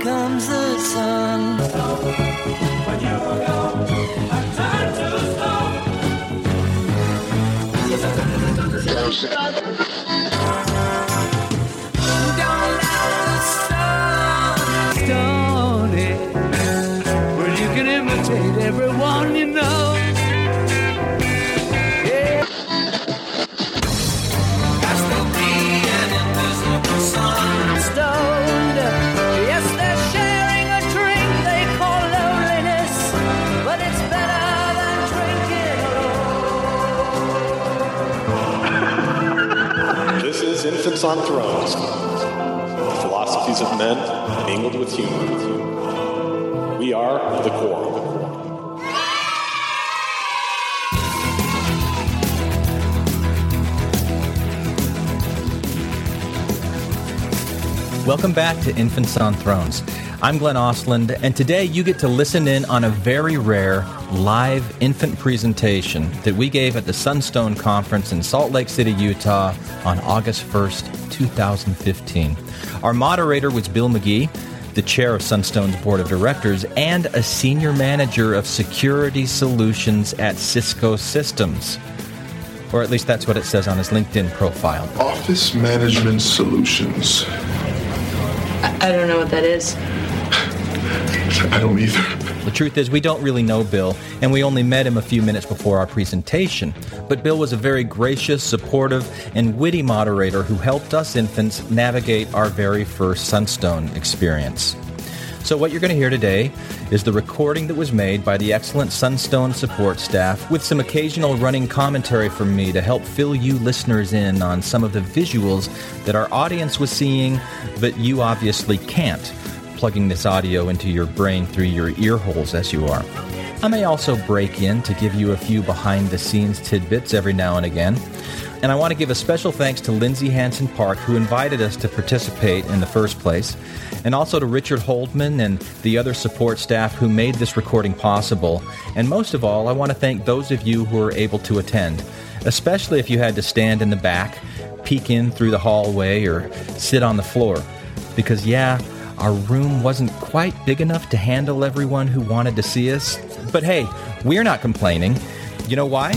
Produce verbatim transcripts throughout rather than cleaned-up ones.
comes the sun. When you are gone, I turn to stone. Don't let the sun stone it, where you can imitate everyone you know. Infants on Thrones, the philosophies of men mingled with humor. We are the Quorum. Welcome back to Infants on Thrones. I'm Glenn Ostlund, and today you get to listen in on a very rare live infant presentation that we gave at the Sunstone Conference in Salt Lake City, Utah on August first, twenty fifteen. Our moderator was Bill McGee, the chair of Sunstone's board of directors and a senior manager of security solutions at Cisco Systems. Or at least that's what it says on his LinkedIn profile. Office Management Solutions. I, I don't know what that is. I don't either. The truth is, we don't really know Bill, and we only met him a few minutes before our presentation. But Bill was a very gracious, supportive, and witty moderator who helped us infants navigate our very first Sunstone experience. So what you're going to hear today is the recording that was made by the excellent Sunstone support staff with some occasional running commentary from me to help fill you listeners in on some of the visuals that our audience was seeing, but you obviously can't, plugging this audio into your brain through your ear holes as you are. I may also break in to give you a few behind-the-scenes tidbits every now and again. And I want to give a special thanks to Lindsay Hansen Park, who invited us to participate in the first place, and also to Richard Holdman and the other support staff who made this recording possible. And most of all, I want to thank those of you who were able to attend, especially if you had to stand in the back, peek in through the hallway, or sit on the floor. Because, yeah, our room wasn't quite big enough to handle everyone who wanted to see us. But hey, we're not complaining. You know why?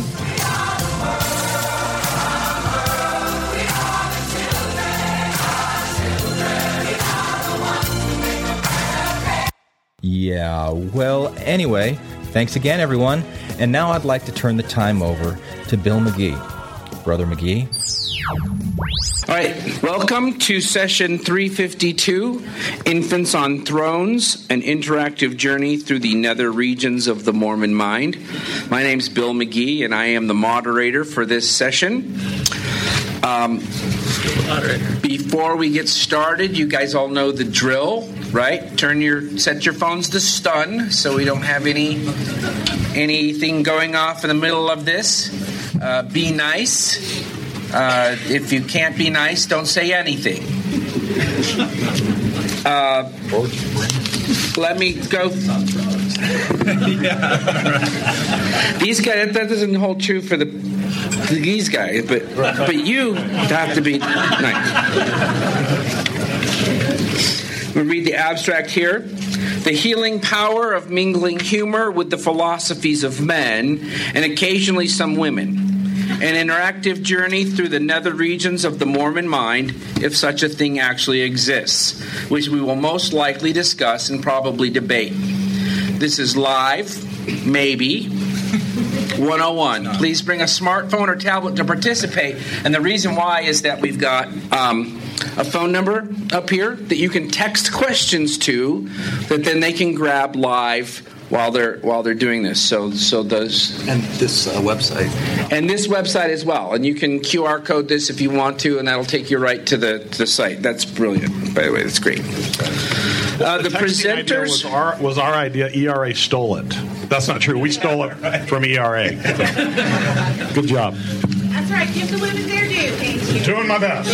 Yeah, well, anyway, thanks again, everyone. And now I'd like to turn the time over to Bill McGee. Brother McGee. All right, welcome to session three fifty-two, Infants on Thrones, an interactive journey through the nether regions of the Mormon mind. My name's Bill McGee, and I am the moderator for this session. Um, before we get started, you guys all know the drill, right? Turn your, set your phones to stun so we don't have any anything going off in the middle of this. Uh, be nice. Uh, if you can't be nice, don't say anything. Uh, let me go. These guys, that doesn't hold true for the these guys, but but you have to be nice. We'll read the abstract here. The healing power of mingling humor with the philosophies of men, and occasionally some women. An interactive journey through the nether regions of the Mormon mind, if such a thing actually exists, which we will most likely discuss and probably debate. This is live, maybe. one oh one. Please bring a smartphone or tablet to participate. And the reason why is that we've got um, a phone number up here that you can text questions to that then they can grab live while they're while they're doing this. So so those and this uh, website and this website as well. And you can Q R code this if you want to, and that'll take you right to the to the site. That's brilliant. By the way, that's great. Uh, the, the presenters was our, was our idea. E R A stole it. That's not true. We stole it from E R A. Good job. That's right. Give the women their due. Thank you. Doing my best.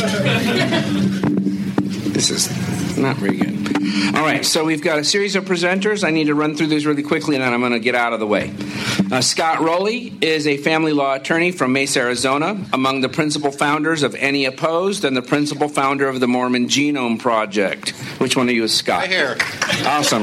This is not very good. All right, so we've got a series of presenters. I need to run through these really quickly, and then I'm going to get out of the way. Uh, Scott Rowley is a family law attorney from Mesa, Arizona, among the principal founders of Any Opposed and the principal founder of the Mormon Genome Project. Which one of you is Scott? Right here. Awesome.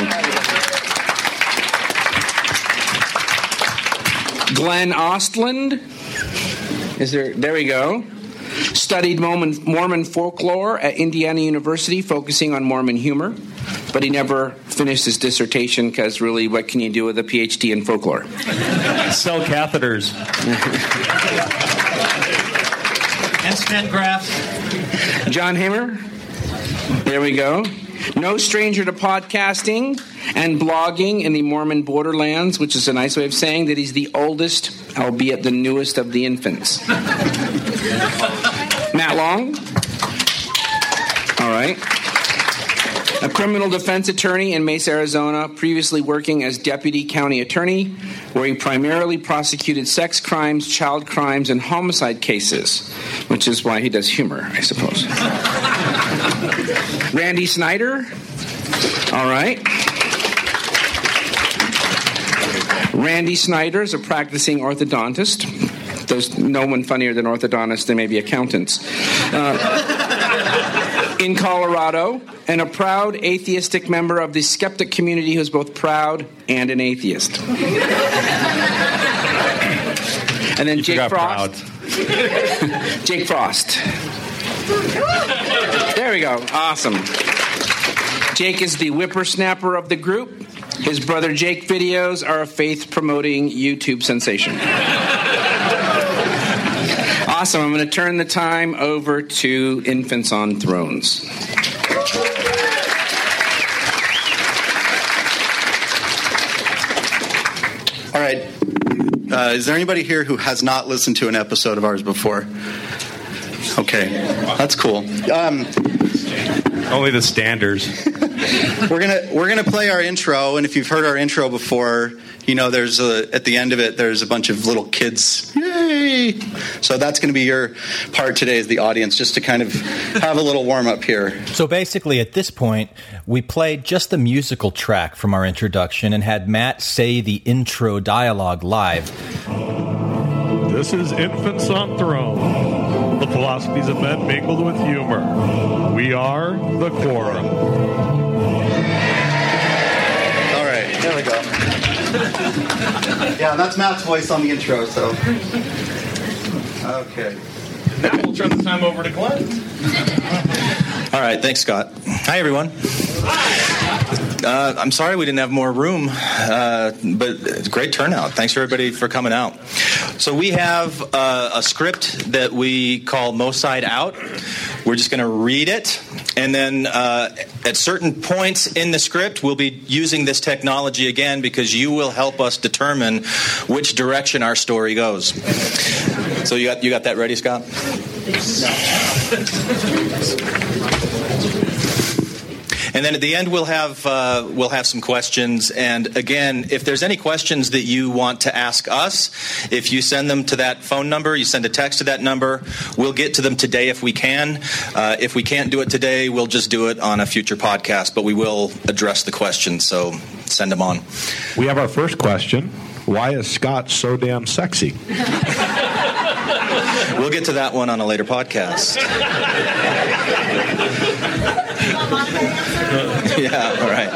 Glenn Ostland. Is there? There we go. Studied Mormon, Mormon folklore at Indiana University, focusing on Mormon humor, but he never finished his dissertation because really, what can you do with a P H D in folklore? Sell catheters. And stent grafts. John Hamer. There we go. No stranger to podcasting and blogging in the Mormon borderlands, which is a nice way of saying that he's the oldest, albeit the newest of the infants. Matt Long. All right. A criminal defense attorney in Mesa, Arizona, previously working as deputy county attorney, where he primarily prosecuted sex crimes, child crimes, and homicide cases, which is why he does humor, I suppose. Randy Snyder. All right. Randy Snyder is a practicing orthodontist. There's no one funnier than orthodontists than maybe accountants. Uh, in Colorado, and a proud atheistic member of the skeptic community who's both proud and an atheist. And then You Jake forgot Frost. Jake Frost. There we go. Awesome. Jake is the whippersnapper of the group. His brother Jake videos are a faith-promoting YouTube sensation. Awesome. I'm going to turn the time over to Infants on Thrones. All right. Uh, is there anybody here who has not listened to an episode of ours before? Okay, that's cool. Um, Only the standards. we're gonna we're gonna play our intro, and if you've heard our intro before, you know there's a, at the end of it there's a bunch of little kids. Yay! So that's going to be your part today as the audience, just to kind of have a little warm up here. So basically, at this point, we played just the musical track from our introduction and had Matt say the intro dialogue live. This is Infants on Throne, the philosophies of men mingled with humor. We are the Quorum. All right, there we go. Yeah, that's Matt's voice on the intro, so. Okay. Now we'll turn the time over to Glenn. All right, thanks, Scott. Hi, everyone. Uh, I'm sorry we didn't have more room, uh, but it's a great turnout. Thanks, everybody, for coming out. So we have uh, a script that we call Mo Side Out. We're just going to read it, and then uh, at certain points in the script, we'll be using this technology again because you will help us determine which direction our story goes. So you got you got that ready, Scott? And then at the end, we'll have uh, we'll have some questions. And again, if there's any questions that you want to ask us, if you send them to that phone number, you send a text to that number, we'll get to them today if we can. Uh, if we can't do it today, we'll just do it on a future podcast. But we will address the questions, so send them on. We have our first question. Why is Scott so damn sexy? We'll get to that one on a later podcast. Yeah, all right.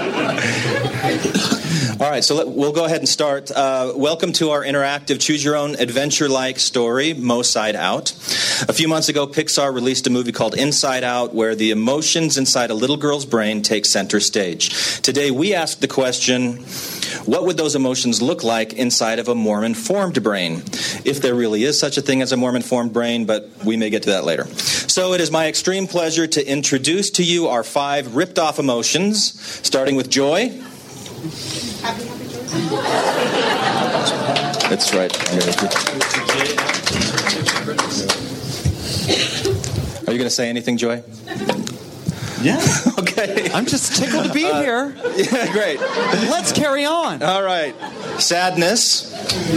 All right, so let, we'll go ahead and start. Uh, welcome to our interactive choose-your-own adventure-like story, Mo Side Out. A few months ago, Pixar released a movie called Inside Out, where the emotions inside a little girl's brain take center stage. Today, we asked the question, what would those emotions look like inside of a Mormon-formed brain? If there really is such a thing as a Mormon-formed brain, but we may get to that later. So it is my extreme pleasure to introduce to you our five ripped-off emotions, starting with joy. Happy, happy, joy. That's right. Are you going to say anything, Joy? Yeah. Okay. I'm just tickled to be uh, here. Yeah, great. Let's carry on. All right. Sadness.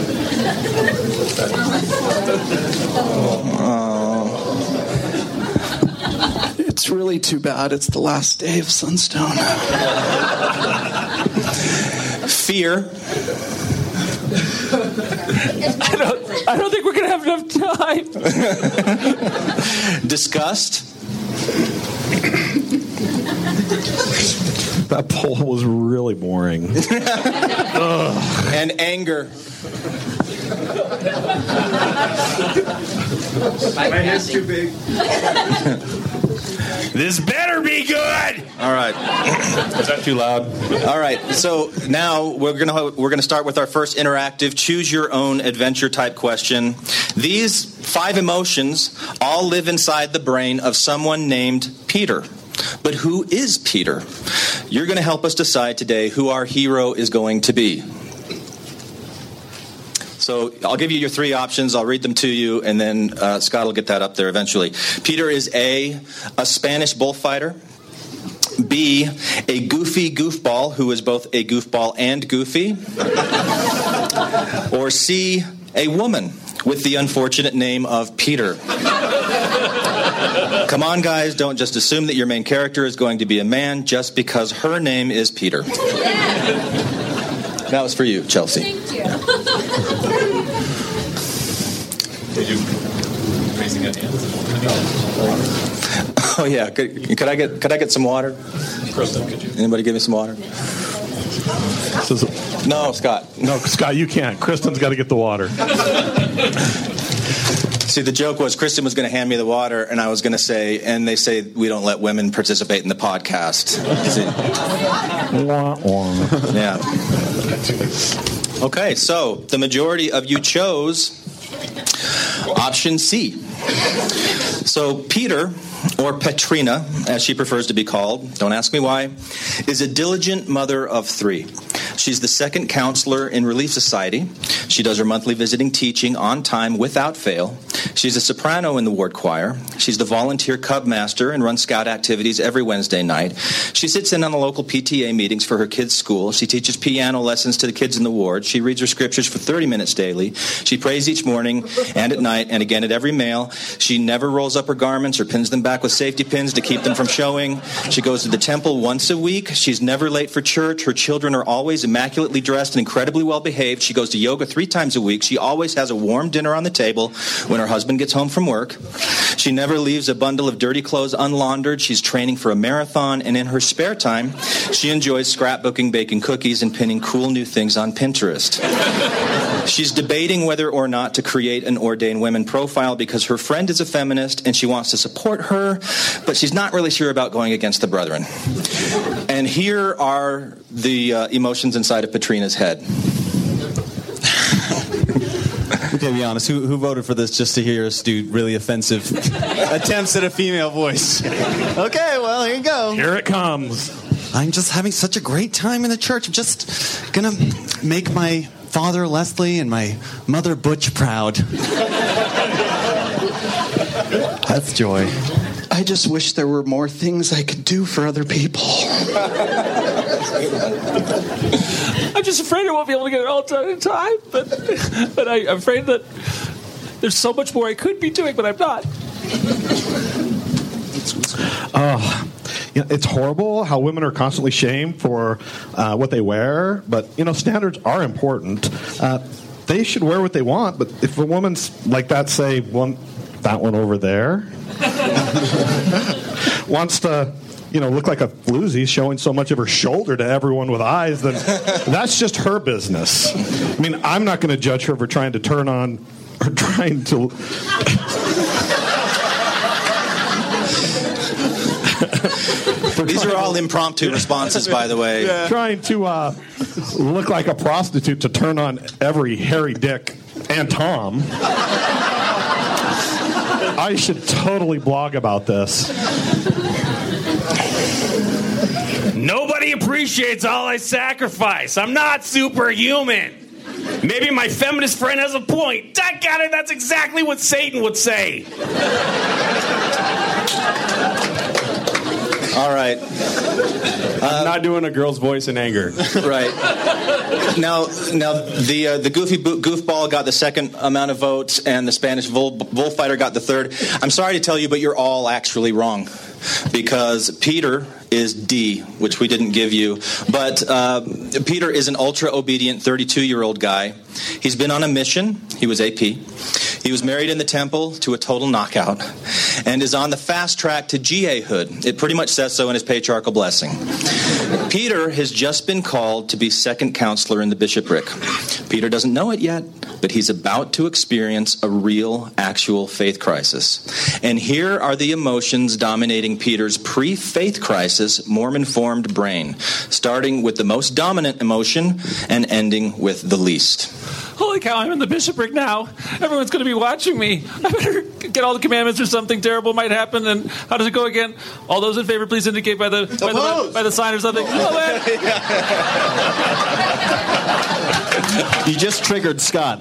Oh. It's really too bad it's the last day of Sunstone. Fear. I don't, I don't think we're going to have enough time. Disgust. That poll was really boring. And anger. My head's too big. This better be good. All right. Is that too loud? All right. So now we're gonna we're gonna start with our first interactive choose your own adventure type question. These five emotions all live inside the brain of someone named Peter. But who is Peter? You're going to help us decide today who our hero is going to be. So I'll give you your three options. I'll read them to you, and then uh, Scott will get that up there eventually. Peter is A, a Spanish bullfighter. B, a goofy goofball who is both a goofball and goofy. Or C, a woman with the unfortunate name of Peter. Come on, guys, don't just assume that your main character is going to be a man just because her name is Peter. That was for you, Chelsea. Thank you. Did you raising a hand? Oh yeah, could, could I get could I get some water? Kristen, could you? Anybody give me some water? No, Scott. No, Scott, you can't. Kristen's got to get the water. See, the joke was Kristen was going to hand me the water, and I was going to say, and they say we don't let women participate in the podcast. Yeah. Okay, so the majority of you chose option C. So Peter, or Petrina, as she prefers to be called, don't ask me why, is a diligent mother of three. She's the second counselor in Relief Society. She does her monthly visiting teaching on time without fail. She's a soprano in the ward choir. She's the volunteer cub master and runs scout activities every Wednesday night. She sits in on the local P T A meetings for her kids' school. She teaches piano lessons to the kids in the ward. She reads her scriptures for thirty minutes daily. She prays each morning and at night and again at every meal. She never rolls up her garments or pins them back with safety pins to keep them from showing. She goes to the temple once a week. She's never late for church. Her children are always immaculately dressed and incredibly well behaved. She goes to yoga three times a week. She always has a warm dinner on the table when her husband gets home from work. She never leaves a bundle of dirty clothes unlaundered. She's training for a marathon, and in her spare time, she enjoys scrapbooking, baking cookies, and pinning cool new things on Pinterest. She's debating whether or not to create an ordained women profile because her friend is a feminist and she wants to support her, but she's not really sure about going against the brethren. And here are the uh, emotions inside of Petrina's head. Okay, be honest. Who, who voted for this just to hear us do really offensive attempts at a female voice? Okay, well, here you go. Here it comes. I'm just having such a great time in the church. I'm just gonna make my father Leslie and my mother Butch proud. That's joy. I just wish there were more things I could do for other people. I'm just afraid I won't be able to get it all done in time, but but I, I'm afraid that there's so much more I could be doing, but I'm not. Oh, you know, it's horrible how women are constantly shamed for uh, what they wear, but you know, standards are important. Uh, they should wear what they want, but if a woman's like that, say one, that one over there, wants to, you know, look like a floozy showing so much of her shoulder to everyone with eyes, then that's just her business. I mean, I'm not going to judge her for trying to turn on or trying to... These are all impromptu responses, by the way. Yeah. Trying to uh, look like a prostitute to turn on every hairy dick and Tom. I should totally blog about this. Nobody appreciates all I sacrifice. I'm not superhuman. Maybe my feminist friend has a point. Got it. That's exactly what Satan would say. All right. I'm not doing a girl's voice in anger. Right. Now, now the uh, the goofy bo- goofball got the second amount of votes, and the Spanish bull- bullfighter got the third. I'm sorry to tell you, but you're all actually wrong. because Peter is D, which we didn't give you. But uh, Peter is an ultra-obedient thirty-two-year-old guy. He's been on a mission. He was A P. He was married in the temple to a total knockout and is on the fast track to G A-hood. It pretty much says so in his patriarchal blessing. Peter has just been called to be second counselor in the bishopric. Peter doesn't know it yet, but he's about to experience a real, actual faith crisis. And here are the emotions dominating Peter's pre-faith crisis, Mormon-formed brain, starting with the most dominant emotion and ending with the least. Holy cow, I'm in the bishopric now. Everyone's going to be watching me. I better get all the commandments or something terrible might happen. And how does it go again? All those in favor, please indicate by the by the, by the sign or something. You just triggered Scott.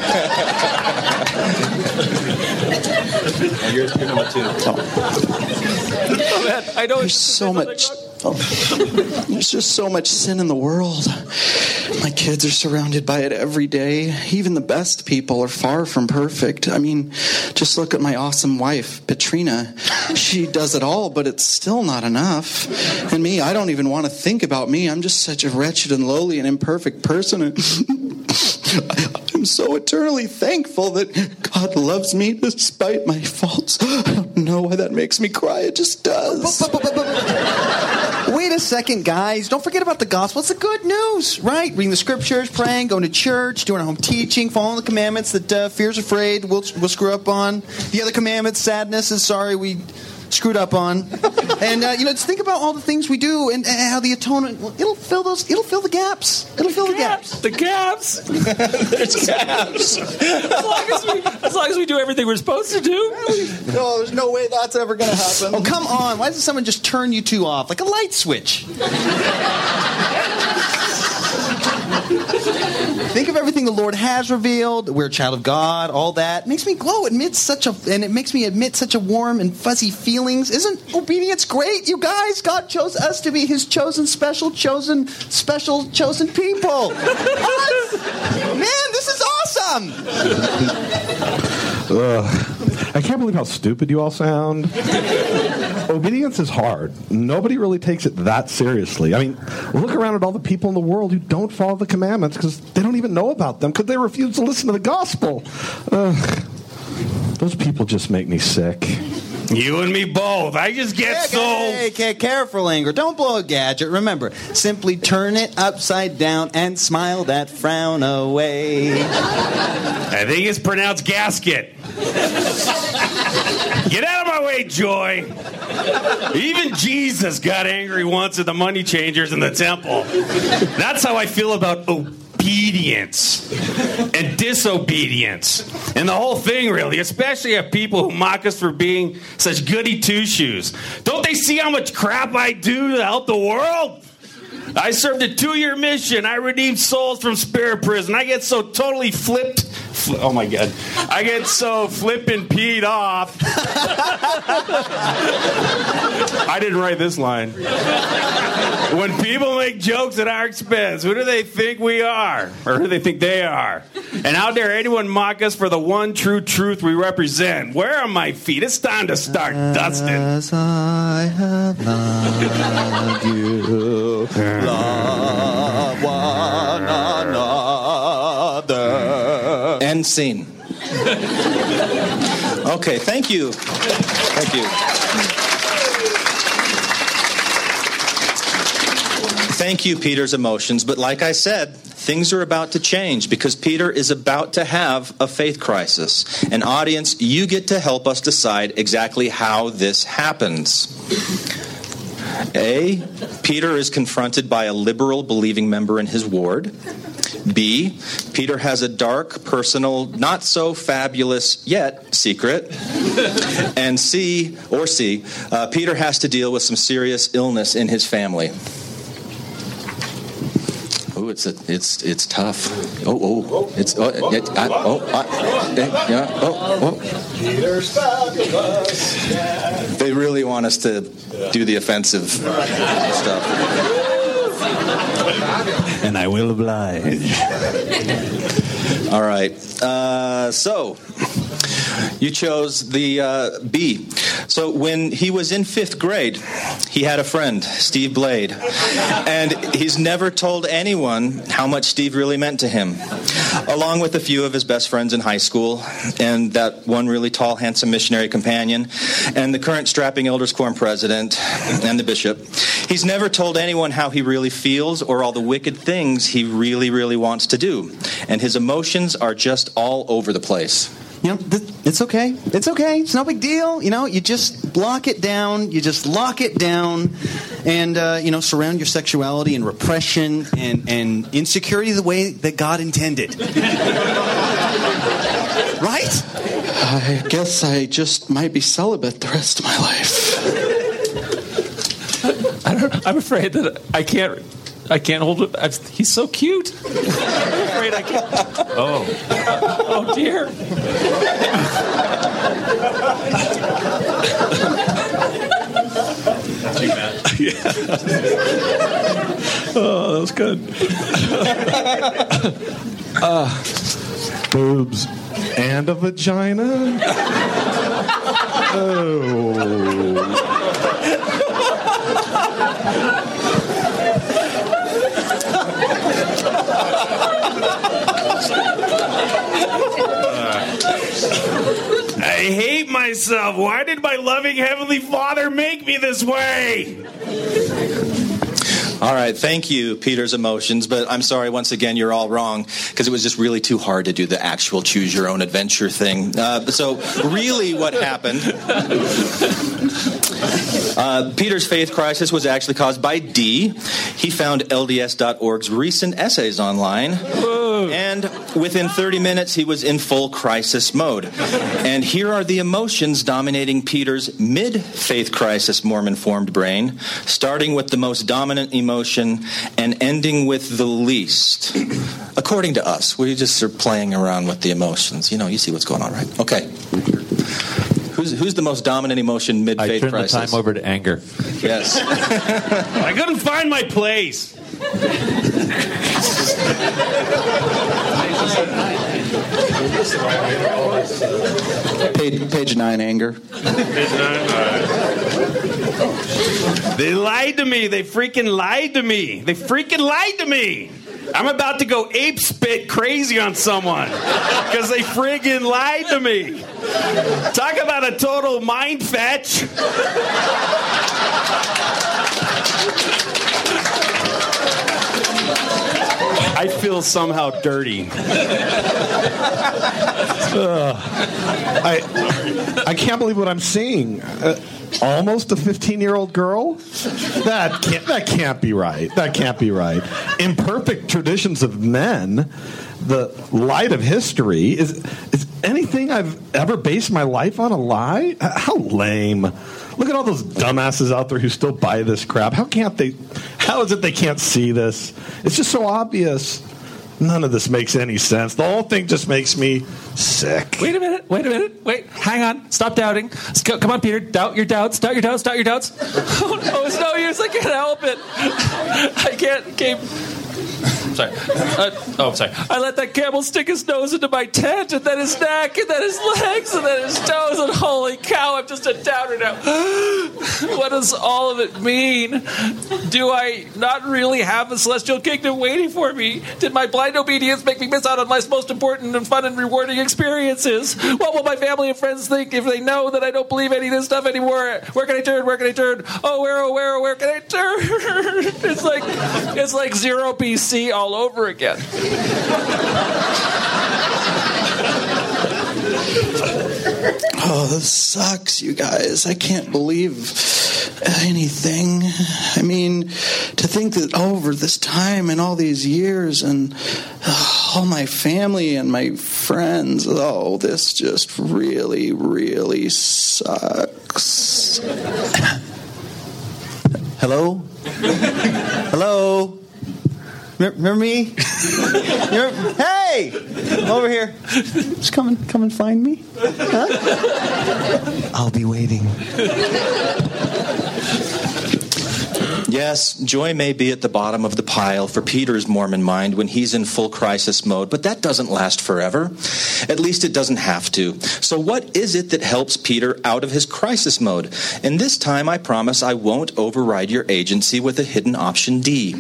You're, you're number two. Oh, man, I know There's so much. Oh, there's just so much sin in the world. My kids are surrounded by it every day. Even the best people are far from perfect. I mean, just look at my awesome wife, Petrina. She does it all, but it's still not enough. And me, I don't even want to think about me. I'm just such a wretched and lowly and imperfect person. I'm so eternally thankful that God loves me despite my faults. I don't know why that makes me cry. It just does. But, but, but, but, but. Wait a second, guys. Don't forget about the gospel. It's the good news, right? Reading the scriptures, praying, going to church, doing our home teaching, following the commandments that uh, fear's afraid we'll, we'll screw up on. The other commandments, sadness is sorry we screwed up on. And, uh, you know, just think about all the things we do and, and how the atonement, well, it'll fill those, it'll fill the gaps. It'll fill the gaps. The gaps. There's gaps. As long as, we, as long as we do everything we're supposed to do. No, there's no way that's ever going to happen. Oh, come on. Why doesn't someone just turn you two off like a light switch? Think of everything the Lord has revealed. We're a child of God, all that. It makes me glow. It admits such a, and it makes me admit such a warm and fuzzy feelings. Isn't obedience great, you guys? God chose us to be His chosen, special, chosen, special, chosen people. What? Man, this is awesome. Ugh. I can't believe how stupid you all sound. Obedience is hard. Nobody really takes it that seriously. I mean, look around at all the people in the world who don't follow the commandments because they don't even know about them because they refuse to listen to the gospel. Ugh. Those people just make me sick. You and me both. I just get hey, so... Hey, hey, careful, Anger. Don't blow a gadget. Remember, simply turn it upside down and smile that frown away. I think it's pronounced gasket. Get out of my way, Joy. Even Jesus got angry once at the money changers in the temple. That's how I feel about obedience and disobedience and the whole thing, really, especially at people who mock us for being such goody two-shoes. Don't they see how much crap I do to help the world? I served a two-year mission. I redeemed souls from spirit prison. I get so totally flipped. Fl- oh, my God. I get so flippin' peed off. I didn't write this line. When people make jokes at our expense, who do they think we are? Or who do they think they are? And how dare anyone mock us for the one true truth we represent? Where are my feet? It's time to start dusting. As I have loved you, love one another. End scene. Okay, thank you. Thank you. Thank you, Peter's emotions. But like I said, things are about to change because Peter is about to have a faith crisis. And audience, you get to help us decide exactly how this happens. A, Peter is confronted by a liberal believing member in his ward. B, Peter has a dark, personal, not so fabulous yet secret. And C, or C, uh, Peter has to deal with some serious illness in his family. Oh, it's a, it's it's tough. Oh, oh, it's oh, it, I, oh, I, yeah, oh, oh. Peter's fabulous. They really want us to do the offensive stuff. And I will oblige. All right. Uh, so, You chose the uh, B. So when he was in fifth grade, he had a friend, Steve Blade, and he's never told anyone how much Steve really meant to him, along with a few of his best friends in high school, and that one really tall, handsome missionary companion, and the current strapping elders quorum president, and the bishop. He's never told anyone how he really feels or all the wicked things he really, really wants to do, and his emotions are just all over the place. You know, th- it's okay. It's okay. It's no big deal. You know, you just block it down. You just lock it down and, uh, you know, surround your sexuality and repression and, and insecurity the way that God intended. Right? I guess I just might be celibate the rest of my life. I don't, I'm afraid that I can't... I can't hold it. I've, he's so cute. I'm afraid I can't. Oh. Oh, dear. Yeah. Oh, that was good. uh, boobs and a vagina? Oh. I hate myself. Why did my loving Heavenly Father make me this way? All right, thank you, Peter's emotions, but I'm sorry, once again, you're all wrong, because it was just really too hard to do the actual choose-your-own-adventure thing. Uh, so really what happened... Uh, Peter's faith crisis was actually caused by D. He found L D S dot org's recent essays online, and within thirty minutes he was in full crisis mode. And here are the emotions dominating Peter's mid-faith crisis Mormon-formed brain, starting with the most dominant emotion and ending with the least. According to us, we just are playing around with the emotions. You know, you see what's going on, right? Okay. Who's, who's the most dominant emotion mid-faith I crisis? I turned the time over to anger. Yes. I couldn't find my place. Page, page nine, anger. Page nine. Uh, they lied to me. They freaking lied to me. They freaking lied to me. I'm about to go ape spit crazy on someone because they friggin' lied to me. Talk about a total mind fetch. I feel somehow dirty. uh, I I can't believe what I'm seeing. Uh, almost a fifteen-year-old girl? That can't that can't be right. That can't be right. Imperfect traditions of men, the light of history, is is anything I've ever based my life on a lie? How lame. Look at all those dumbasses out there who still buy this crap. How can't they how is it they can't see this? It's just so obvious. None of this makes any sense. The whole thing just makes me sick. Wait a minute. Wait a minute. Wait. Hang on. Stop doubting. Come on, Peter. Doubt your doubts. Doubt your doubts. Doubt your doubts. Oh, no. It's no use. I can't help it. I can't keep... Sorry. Uh, oh, sorry. I let that camel stick his nose into my tent, and then his neck, and then his legs, and then his toes, and holy cow, I'm just a doubter now. What does all of it mean? Do I not really have the celestial kingdom waiting for me? Did my blind obedience make me miss out on life's most important and fun and rewarding experiences? What will my family and friends think if they know that I don't believe any of this stuff anymore? Where can I turn? Where can I turn? Oh, where, oh, where, oh, where can I turn? It's like, it's like zero B C all over again. Oh, this sucks, you guys. I can't believe anything. I mean, to think that over this time and all these years and uh, all my family and my friends, oh, this just really, really sucks. Hello? Hello? Remember me? Remember? Hey! Over here. Just come and, come and find me. Huh? I'll be waiting. Yes, joy may be at the bottom of the pile for Peter's Mormon mind when he's in full crisis mode, but that doesn't last forever. At least it doesn't have to. So what is it that helps Peter out of his crisis mode? And this time, I promise I won't override your agency with a hidden option D.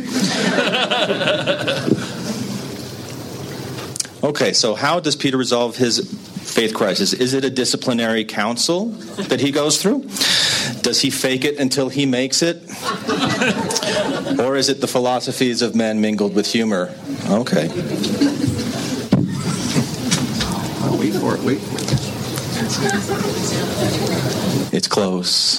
Okay, so how does Peter resolve his faith crisis? Is it a disciplinary council that he goes through? Does he fake it until he makes it? Or is it the philosophies of men mingled with humor? Okay. Oh, wait for it, wait for it. It's close.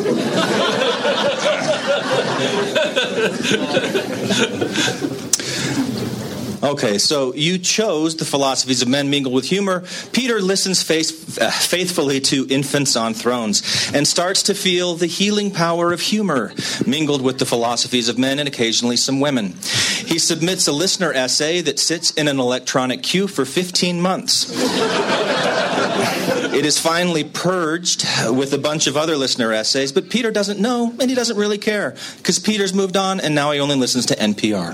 Okay, so you chose the philosophies of men mingled with humor. Peter listens faith, uh, faithfully to Infants on Thrones and starts to feel the healing power of humor mingled with the philosophies of men and occasionally some women. He submits a listener essay that sits in an electronic queue for fifteen months. It is finally purged with a bunch of other listener essays, but Peter doesn't know, and he doesn't really care, because Peter's moved on, and now he only listens to N P R.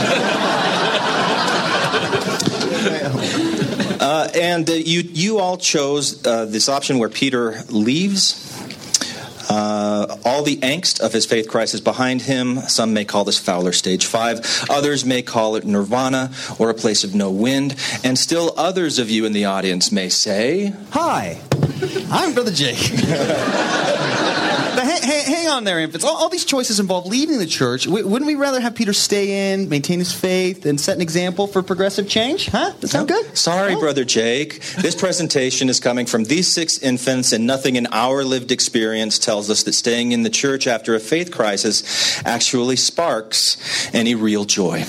Uh, and uh, you you all chose uh, this option where Peter leaves uh, all the angst of his faith crisis behind him. Some may call this Fowler Stage five. Others may call it Nirvana or a place of no wind. And still others of you in the audience may say, Hi, I'm Brother Jake. But hang, hang, hang on there, infants. All, all these choices involve leaving the church. W- wouldn't we rather have Peter stay in, maintain his faith, and set an example for progressive change? Huh? Does that sound good? Sorry, oh. Brother Jake. This presentation is coming from these six infants, and nothing in our lived experience tells us that staying in the church after a faith crisis actually sparks any real joy.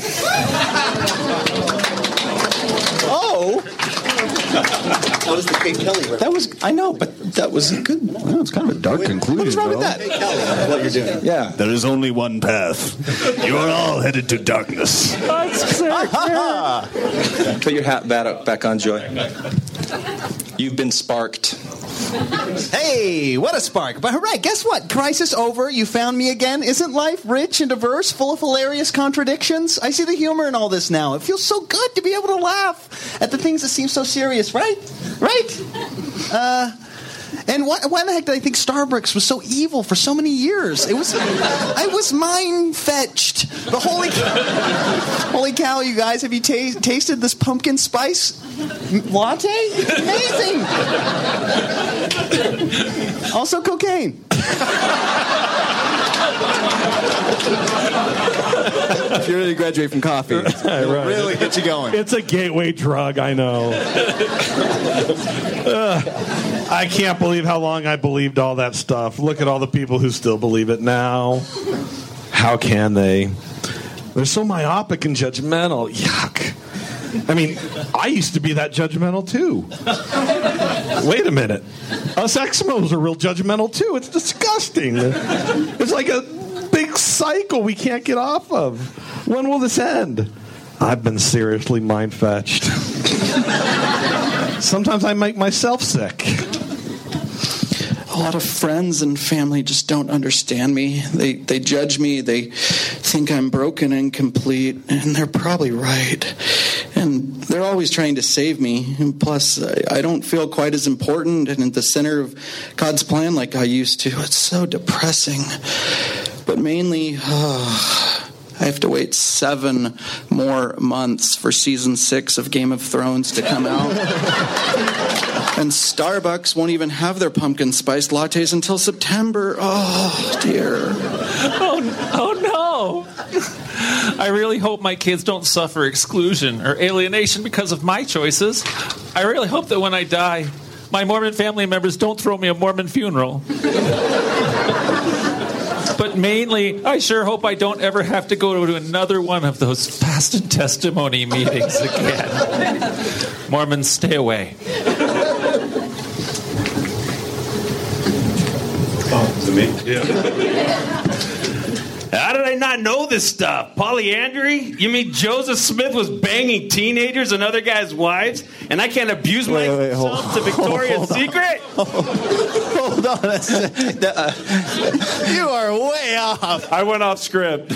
Oh! That was the Kate Kelly reference. That was, I know, but that was good. Well, it's kind of a dark conclusion. What's wrong with though. that? Kate Kelly, that's what you're doing. Yeah. There is only one path. You are all headed to darkness. Put your hat back, back on, Joy. You've been sparked. Hey, what a spark. But hooray, guess what? Crisis over. You found me again. Isn't life rich and diverse, full of hilarious contradictions? I see the humor in all this now. It feels so good to be able to laugh at the things that seem so serious, right? Right? Uh... And why, why the heck did I think Starbucks was so evil for so many years? It was, I was mind-fetched. But holy, holy cow, you guys, have you ta- tasted this pumpkin spice latte? Amazing. Also cocaine. If you're ready to graduate from coffee, it'll Right. really get you going. It's a gateway drug, I know. uh, I can't believe how long I believed all that stuff. Look at all the people who still believe it now. How can they? They're so myopic and judgmental. Yuck. I mean, I used to be that judgmental too. Wait a minute. Us Eskimos are real judgmental too. It's disgusting. It's like a big cycle we can't get off of. When will this end? I've been seriously mind-fetched. Sometimes I make myself sick. A lot of friends and family just don't understand me. They they judge me. They think I'm broken and incomplete, and they're probably right. And they're always trying to save me. And plus, I don't feel quite as important and at the center of God's plan like I used to. It's so depressing. But mainly, oh, I have to wait seven more months for season six of Game of Thrones to come out. And Starbucks won't even have their pumpkin spiced lattes until September. Oh, dear. Oh, oh no. I really hope my kids don't suffer exclusion or alienation because of my choices. I really hope that when I die, my Mormon family members don't throw me a Mormon funeral. But mainly, I sure hope I don't ever have to go to another one of those fast and testimony meetings again. Mormons, stay away. Oh, is it me? Yeah. How did I not know this stuff? Polyandry? You mean Joseph Smith was banging teenagers and other guys' wives, and I can't abuse Wait, myself wait, hold- to Victoria's hold on. Secret? Hold on a second. Uh, you are way off. I went off script.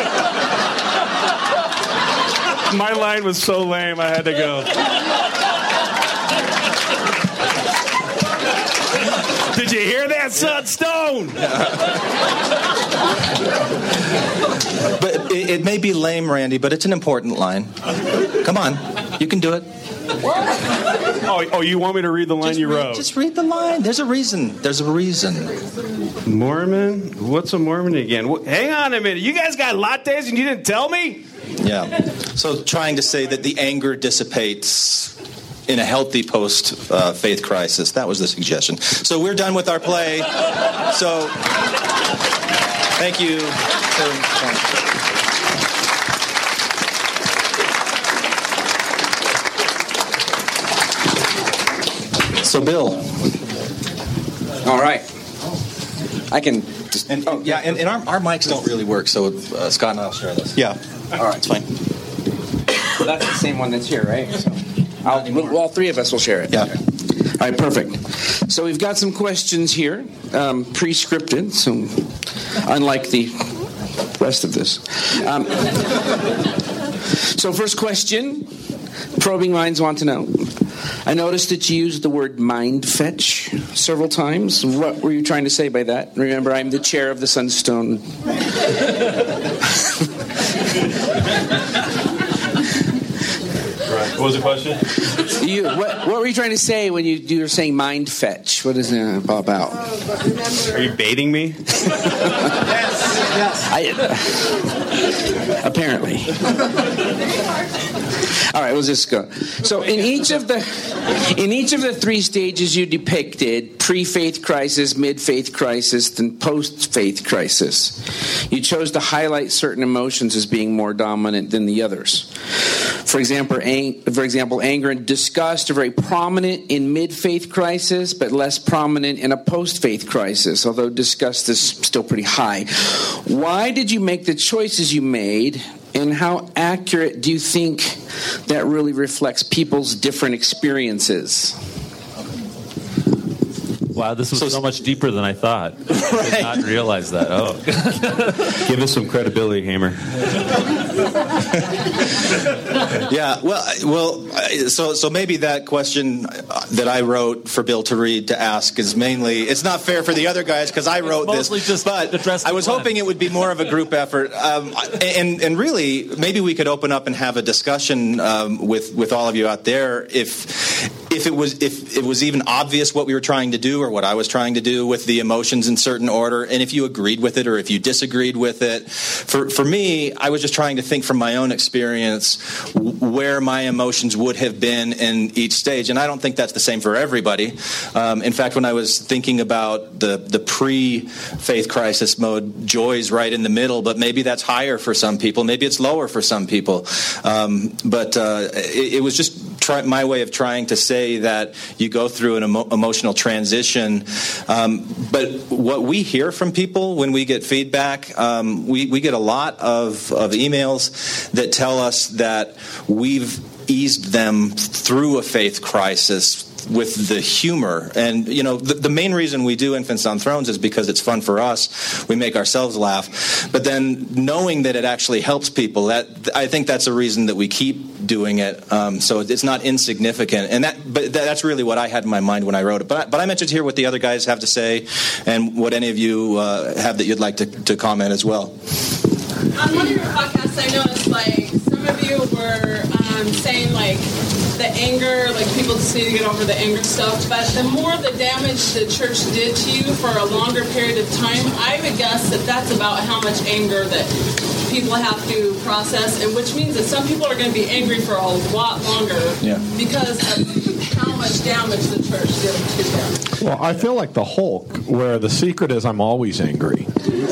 My line was so lame, I had to go. Did you hear that, son? Stone? But it, it may be lame, Randy, but it's an important line. Come on, you can do it. Oh, oh, you want me to read the line Just you read, wrote? Just read the line. There's a reason. There's a reason. Mormon? What's a Mormon again? Wh- Hang on a minute. You guys got lattes and you didn't tell me? Yeah. So trying to say that the anger dissipates in a healthy post-faith uh, crisis. That was the suggestion. So we're done with our play. So thank you. So, Bill. All right. I can. Just, and, oh, yeah, and, and our, our mics don't really work, so uh, Scott and I will share this. Yeah. All right, it's fine. Well, that's the same one that's here, right? So I'll, we'll, all three of us will share it. Yeah. All right, perfect. So we've got some questions here, um, pre-scripted, so unlike the rest of this. Um, so first question, probing minds want to know. I noticed that you used the word mind fetch several times. What were you trying to say by that? Remember, I'm the chair of the Sunstone. Right. What was the question? You, what, what were you trying to say when you, you were saying mind fetch? What is that about? Are you baiting me? Yes. Yes. I, apparently. All right, we'll just go. So in each of the in each of the three stages you depicted, pre-faith crisis, mid-faith crisis, and post-faith crisis, you chose to highlight certain emotions as being more dominant than the others. For example, ang- for example, anger and disgust are very prominent in mid-faith crisis, but less prominent in a post-faith crisis, although disgust is still pretty high. Why did you make the choices you made, and how accurate do you think that really reflects people's different experiences? Wow, this was so, so much deeper than I thought. Right. I did not realize that. Oh. Give us some credibility, Hamer. Yeah, well, well, so so maybe that question that I wrote for Bill to read to ask is mainly, it's not fair for the other guys because I wrote this, just but I was hoping it would be more of a group effort. Um, and, and really, maybe we could open up and have a discussion um, with, with all of you out there if if it was if it was even obvious what we were trying to do or what I was trying to do with the emotions in certain order, and if you agreed with it or if you disagreed with it. For for me, I was just trying to think from my own experience where my emotions would have been in each stage, and I don't think that's the same for everybody. Um, in fact, when I was thinking about the the pre-faith crisis mode, joy's right in the middle, but maybe that's higher for some people, maybe it's lower for some people. Um, but uh, it, it was just try, my way of trying to say that you go through an emo- emotional transition. Um, but what we hear from people when we get feedback, um, we, we get a lot of, of emails that tell us that we've eased them through a faith crisis with the humor. And, you know, the, the main reason we do Infants on Thrones is because it's fun for us. We make ourselves laugh. But then knowing that it actually helps people, that I think that's a reason that we keep doing it. Um, so it's not insignificant. And that, but that's really what I had in my mind when I wrote it. But I, but I'm interested to hear what the other guys have to say and what any of you uh, have that you'd like to, to comment as well. On one of your podcasts, I noticed, like, some of you were um, saying, like, the anger, like, people just need to get over the anger stuff, but the more the damage the church did to you for a longer period of time, I would guess that that's about how much anger that people have to process, and which means that some people are going to be angry for a lot longer Yeah. because of how much damage the church did to them. Well, I feel like the Hulk, where the secret is I'm always angry.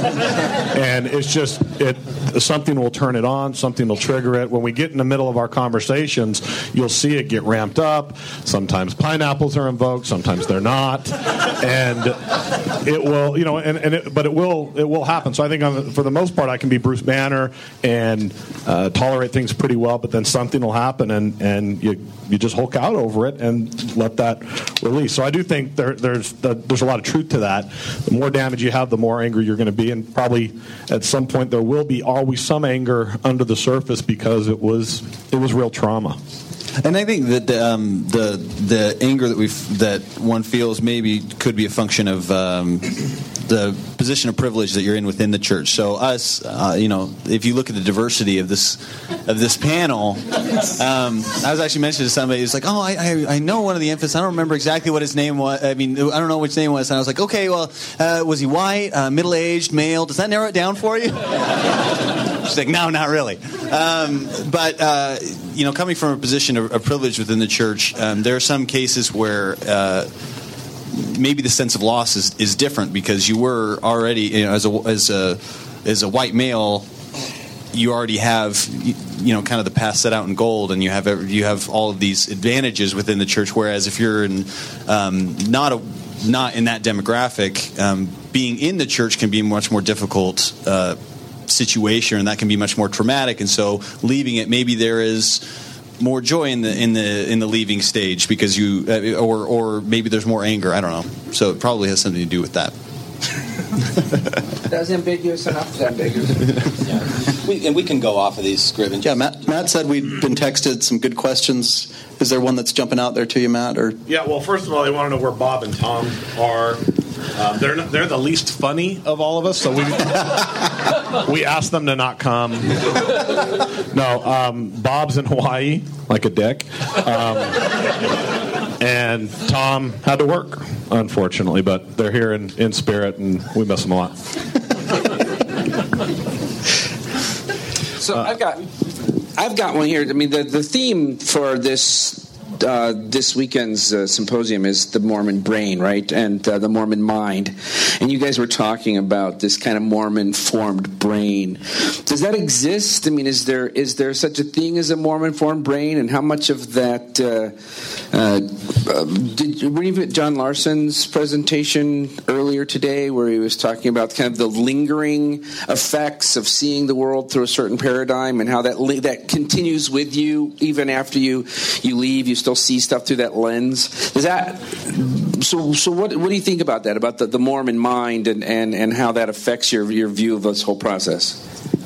And it's just, it something will turn it on, something will trigger it. When we get in the middle of our conversations, you'll see it get ramped up. Sometimes pineapples are invoked, sometimes they're not. And it will, you know, and, and it, but it will it will happen. So I think on the, for the most part, I can be Bruce Banner and uh, tolerate things pretty well, but then something will happen and, and you you just Hulk out over it and let that release. So I do think there, there's the, there's a lot of truth to that. The more damage you have, the more angry you're going to be, and probably at some point there will be always some anger under the surface because it was it was real trauma. And I think that the um, the, the anger that we that one feels maybe could be a function of um, the position of privilege that you're in within the church. So us, uh, you know, if you look at the diversity of this of this panel, um, I was actually mentioning to somebody, it's like, oh, I, I I know one of the infants. I don't remember exactly what his name was. I mean, I don't know which name was. And I was like, okay, well, uh, was he white, uh, middle aged, male? Does that narrow it down for you? She's like, no, not really. Um, but, uh, you know, coming from a position of, of privilege within the church, um, there are some cases where uh, maybe the sense of loss is, is different because you were already, you know, as a, as a, as a white male, you already have, you know, kind of the path set out in gold, and you have you have all of these advantages within the church. Whereas if you're in um, not a not in that demographic, um, being in the church can be much more difficult uh, situation, and that can be much more traumatic. And so, leaving it, maybe there is more joy in the in the in the leaving stage because you, uh, or or maybe there's more anger. I don't know. So it probably has something to do with that. That's ambiguous enough. It's ambiguous. Yeah. We, and we can go off of these scribblings. Yeah, Matt, Matt said we'd been texted some good questions. Is there one that's jumping out there to you, Matt? Or yeah, well, first of all, they want to know where Bob and Tom are. Um, they're not, they're the least funny of all of us, so we we asked them to not come. No, um, Bob's in Hawaii, like a dick, um, and Tom had to work, unfortunately, but they're here in, in spirit, and we miss them a lot. So uh, I've got, I've got one here. I mean, the, the theme for this uh, this weekend's uh, symposium is the Mormon brain, right, and uh, the Mormon mind. And you guys were talking about this kind of Mormon-formed brain. Does that exist? I mean, is there is there such a thing as a Mormon-formed brain? And how much of that? Uh, uh, did you read John Larson's presentation earlier today, where he was talking about kind of the lingering effects of seeing the world through a certain paradigm, and how that li- that continues with you even after you you leave? You still see stuff through that lens. Is that so? So what what do you think about that? About the, the Mormon mind and, and, and how that affects your your view of this whole process?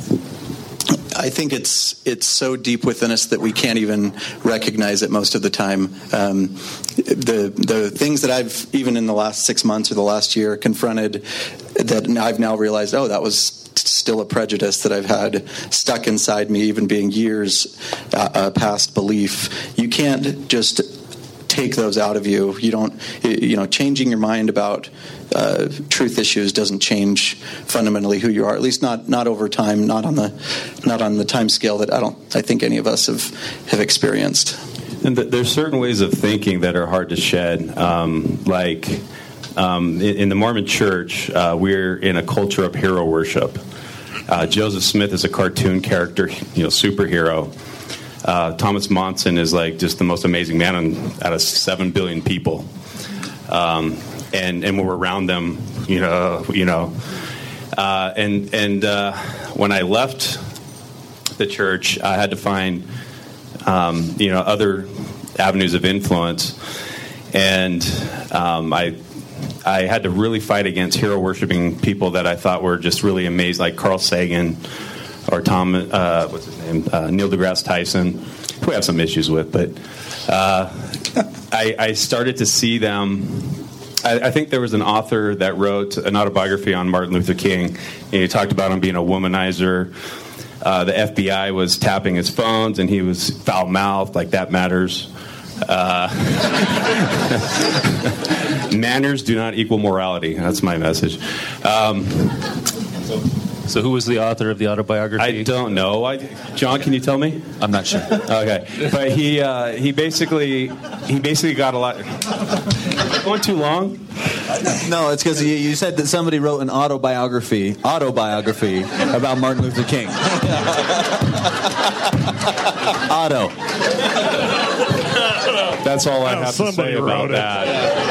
I think it's it's so deep within us that we can't even recognize it most of the time. Um, the the things that I've, even in the last six months or the last year, confronted, that I've now realized, oh, that was still a prejudice that I've had stuck inside me, even being years uh, uh, past belief. You can't just take those out of you. You don't, you know, changing your mind about uh, truth issues doesn't change fundamentally who you are. At least not not over time. Not on the not on the time scale that I don't. I think any of us have have experienced. And th- there's certain ways of thinking that are hard to shed. Um, like um, in, in the Mormon Church, uh, we're in a culture of hero worship. Uh, Joseph Smith is a cartoon character, you know, superhero. Uh, Thomas Monson is like just the most amazing man on, out of seven billion people, um, and and when we're around them, you know, you know, uh, and and uh, when I left the church, I had to find um, you know other avenues of influence, and um, I I had to really fight against hero worshiping people that I thought were just really amazing, like Carl Sagan. Or Tom, uh, what's his name? Uh, Neil deGrasse Tyson, who we have some issues with, but uh, I, I started to see them. I, I think there was an author that wrote an autobiography on Martin Luther King, and he talked about him being a womanizer. Uh, the F B I was tapping his phones, and he was foul-mouthed, like that matters. Uh, manners do not equal morality. That's my message. Um, So who was the author of the autobiography? I don't know. I, John, can you tell me? I'm not sure. Okay, but he uh, he basically he basically got a lot. Going too long? No, it's because you, you said that somebody wrote an autobiography autobiography about Martin Luther King. Auto. That's all I Well, have to somebody say about wrote it. that.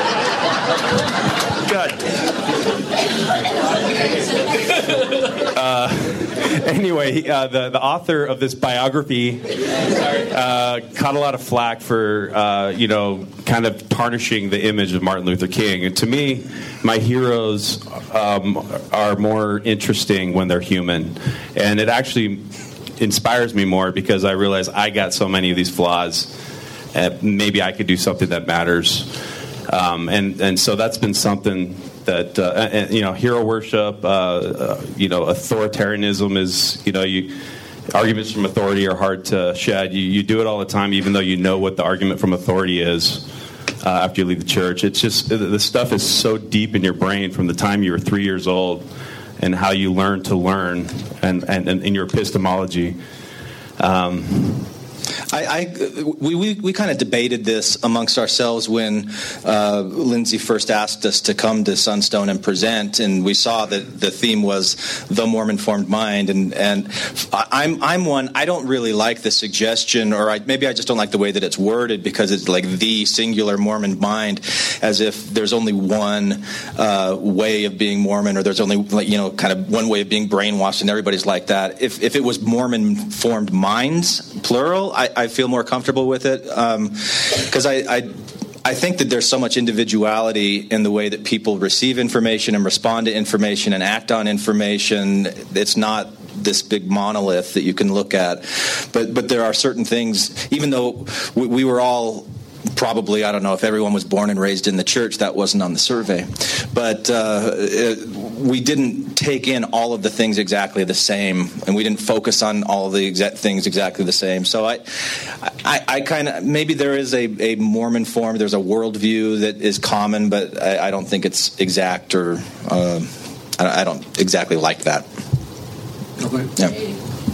Good. Uh, anyway, he, uh, the the author of this biography uh, caught a lot of flack for uh, you know kind of tarnishing the image of Martin Luther King. And to me, my heroes um, are more interesting when they're human, and it actually inspires me more because I realize I got so many of these flaws. Uh, maybe I could do something that matters, um, and and so that's been something that uh, and, you know, hero worship, uh, uh, you know, authoritarianism is, you know, you arguments from authority are hard to shed. You you do it all the time, even though you know what the argument from authority is uh, after you leave the church. It's just the stuff is so deep in your brain from the time you were three years old, and how you learn to learn, and and, and in your epistemology. Um, I, I we we, we kind of debated this amongst ourselves when uh, Lindsay first asked us to come to Sunstone and present, and we saw that the theme was the Mormon-formed mind, and and I'm I'm one I don't really like the suggestion, or I, maybe I just don't like the way that it's worded, because it's like the singular Mormon mind, as if there's only one uh, way of being Mormon, or there's only, like, you know, kind of one way of being brainwashed, and everybody's like that. If if it was Mormon-formed minds, plural, I, I feel more comfortable with it, because um, I, I I think that there's so much individuality in the way that people receive information and respond to information and act on information. It's not this big monolith that you can look at, but but there are certain things, even though we, we were all probably, I don't know if everyone was born and raised in the church, that wasn't on the survey, but uh, it, we didn't take in all of the things exactly the same, and we didn't focus on all of the exact things exactly the same. So I, I, I kind of, maybe there is a, a Mormon form, there's a worldview that is common, but I, I don't think it's exact, or uh, I, I don't exactly like that. Okay. Yeah.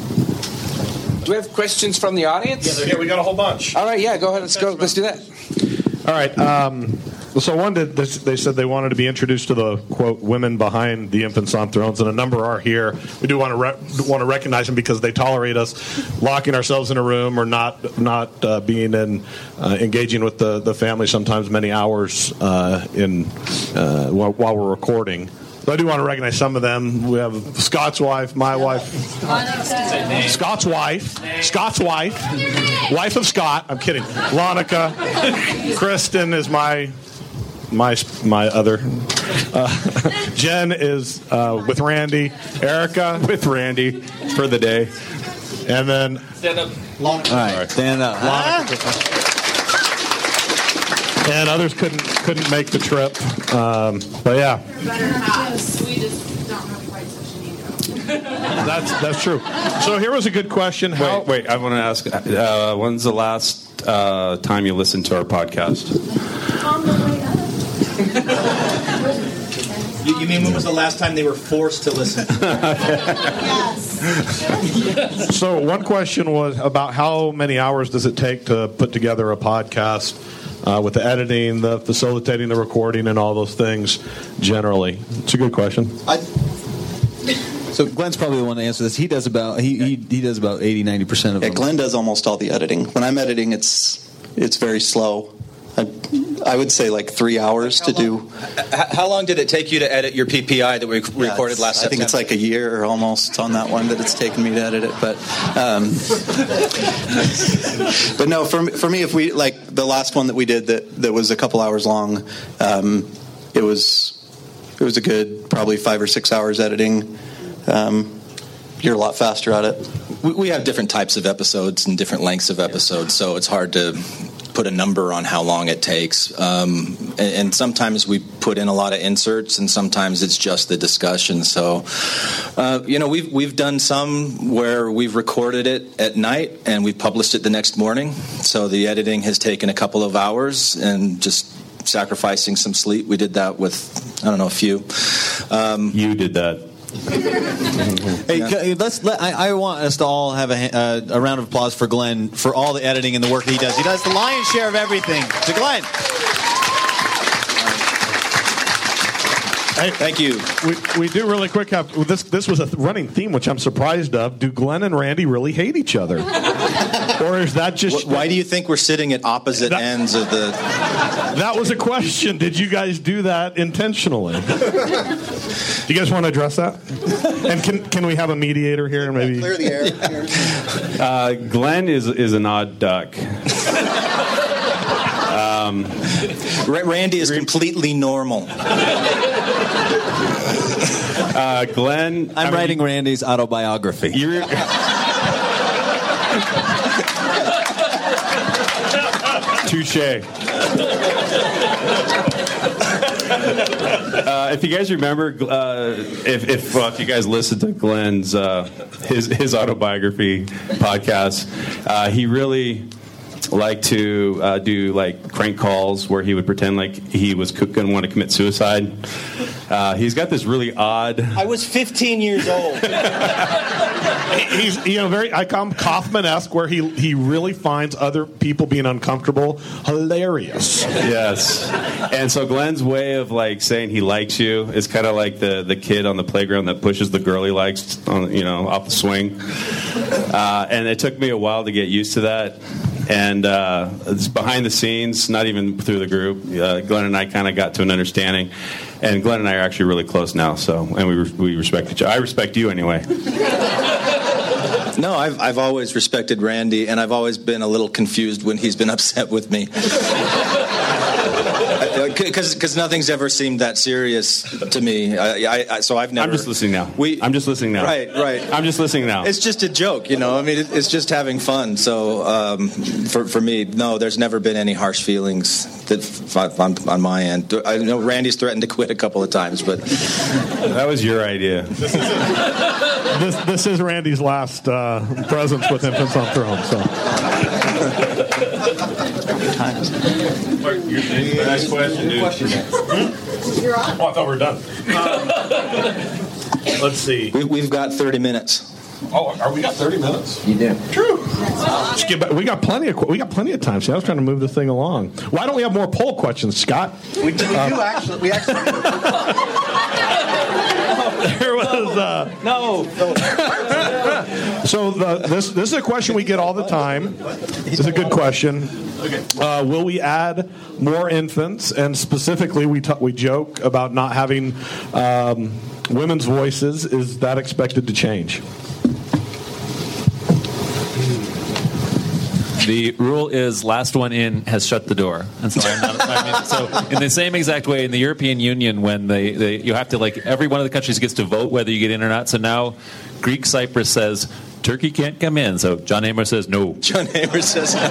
Do we have questions from the audience? Yeah, we got a whole bunch. All right, yeah, go ahead. Let's go. Let's do that. All right. Um, so one did. They said they wanted to be introduced to the quote women behind the infants on thrones, and a number are here. We do want to re- want to recognize them because they tolerate us locking ourselves in a room or not not uh, being in uh, engaging with the, the family sometimes many hours uh, in uh, while, while we're recording. So I do want to recognize some of them. We have Scott's wife, my wife, Scott's wife, Scott's wife, wife of Scott. I'm kidding. Lonica, Kristen is my my my other. Uh, Jen is uh, with Randy. Erica with Randy for the day, and then stand up. All right, stand up. Lonica. And others couldn't couldn't make the trip, um, but yeah. We just don't have quite such an ego. That's that's true. So here was a good question. How, wait, wait, I want to ask, uh, when's the last uh, time you listened to our podcast? On the way up. You, you mean when was the last time they were forced to listen? Yes. So one question was about how many hours does it take to put together a podcast uh, with the editing, the facilitating, the recording, and all those things generally? It's a good question. I, so Glenn's probably the one to answer this. He does about he he, he does about eighty, ninety percent of Yeah, them. Glenn does almost all the editing. When I'm editing, it's it's very slow. I, I would say like three hours to do. How long did it take you to edit your P P I that we Yeah, recorded last I think September? it's like a year or almost on that one that it's taken me to edit it. But um, but no, for for me, if we like the last one that we did that that was a couple hours long, um, it was it was a good probably five or six hours editing. Um, you're a lot faster at it. We, we have different types of episodes and different lengths of episodes, so it's hard to put a number on how long it takes. Um, and, and sometimes we put in a lot of inserts, and sometimes it's just the discussion. So, uh, you know, we've we've done some where we've recorded it at night and we've published it the next morning. So the editing has taken a couple of hours and just sacrificing some sleep. We did that with, I don't know, a few. Um, you did that. Hey, c- let's let, I, I want us to all have a, uh, a round of applause for Glenn for all the editing and the work that he does. He does the lion's share of everything. To Glenn. Hey, Thank you. We, we do really quick have this. This was a running theme, which I'm surprised of. Do Glenn and Randy really hate each other, or is that just? Why do you think we're sitting at opposite that, ends of the? That was a question. Did you guys do that intentionally? Do you guys want to address that? And can can we have a mediator here? Maybe Clear the air. Uh, Glenn is is an odd duck. um, Randy is completely normal. Uh, Glenn, I'm I mean, writing Randy's autobiography. You're, touche. Uh, if you guys remember, uh, if if, well, if you guys listened to Glenn's uh, his his autobiography podcast, uh, he really liked to uh, do like crank calls where he would pretend like he was going to want to commit suicide. Uh, he's got this really odd. I was fifteen years old. He's, you know, very I call him Kaufman-esque, where he he really finds other people being uncomfortable hilarious. Yes, and so Glenn's way of like saying he likes you is kind of like the the kid on the playground that pushes the girl he likes on, you know, off the swing. Uh, and it took me a while to get used to that. And uh, it's behind the scenes, not even through the group. Uh, Glenn and I kind of got to an understanding, and Glenn and I are actually really close now. So, and we re- we respect each other. I respect you anyway. No, I've I've always respected Randy, and I've always been a little confused when he's been upset with me. Because nothing's ever seemed that serious to me. I, I, I, so I've never. I'm just listening now. We, I'm just listening now. Right, right. I'm just listening now. It's just a joke, you know. I mean, it, it's just having fun. So um, for for me, no, there's never been any harsh feelings that on, on my end. I know Randy's threatened to quit a couple of times, but that was your idea. This is, this, this is Randy's last uh, presence with Infants on Throne. So. Nice question, dude. Hmm? You're on. Oh, I thought we were done. Um, let's see. We, we've got thirty minutes. Oh, are we got thirty minutes? You do. True. Let's get back. We got plenty of we got plenty of time. See, I was trying to move this thing along. Why don't we have more poll questions, Scott? We do, we uh, do actually. We actually. There was uh, no. So the, this this is a question we get all the time. It's a good question. Uh, will we add more infants? And specifically, we t- we joke about not having um, women's voices. Is that expected to change? The rule is last one in has shut the door, and so I'm not. I mean, so in the same exact way in the European Union, when they, they you have to like every one of the countries gets to vote whether you get in or not. So now Greek Cyprus says Turkey can't come in. So John Hamer says no. John Hamer says no.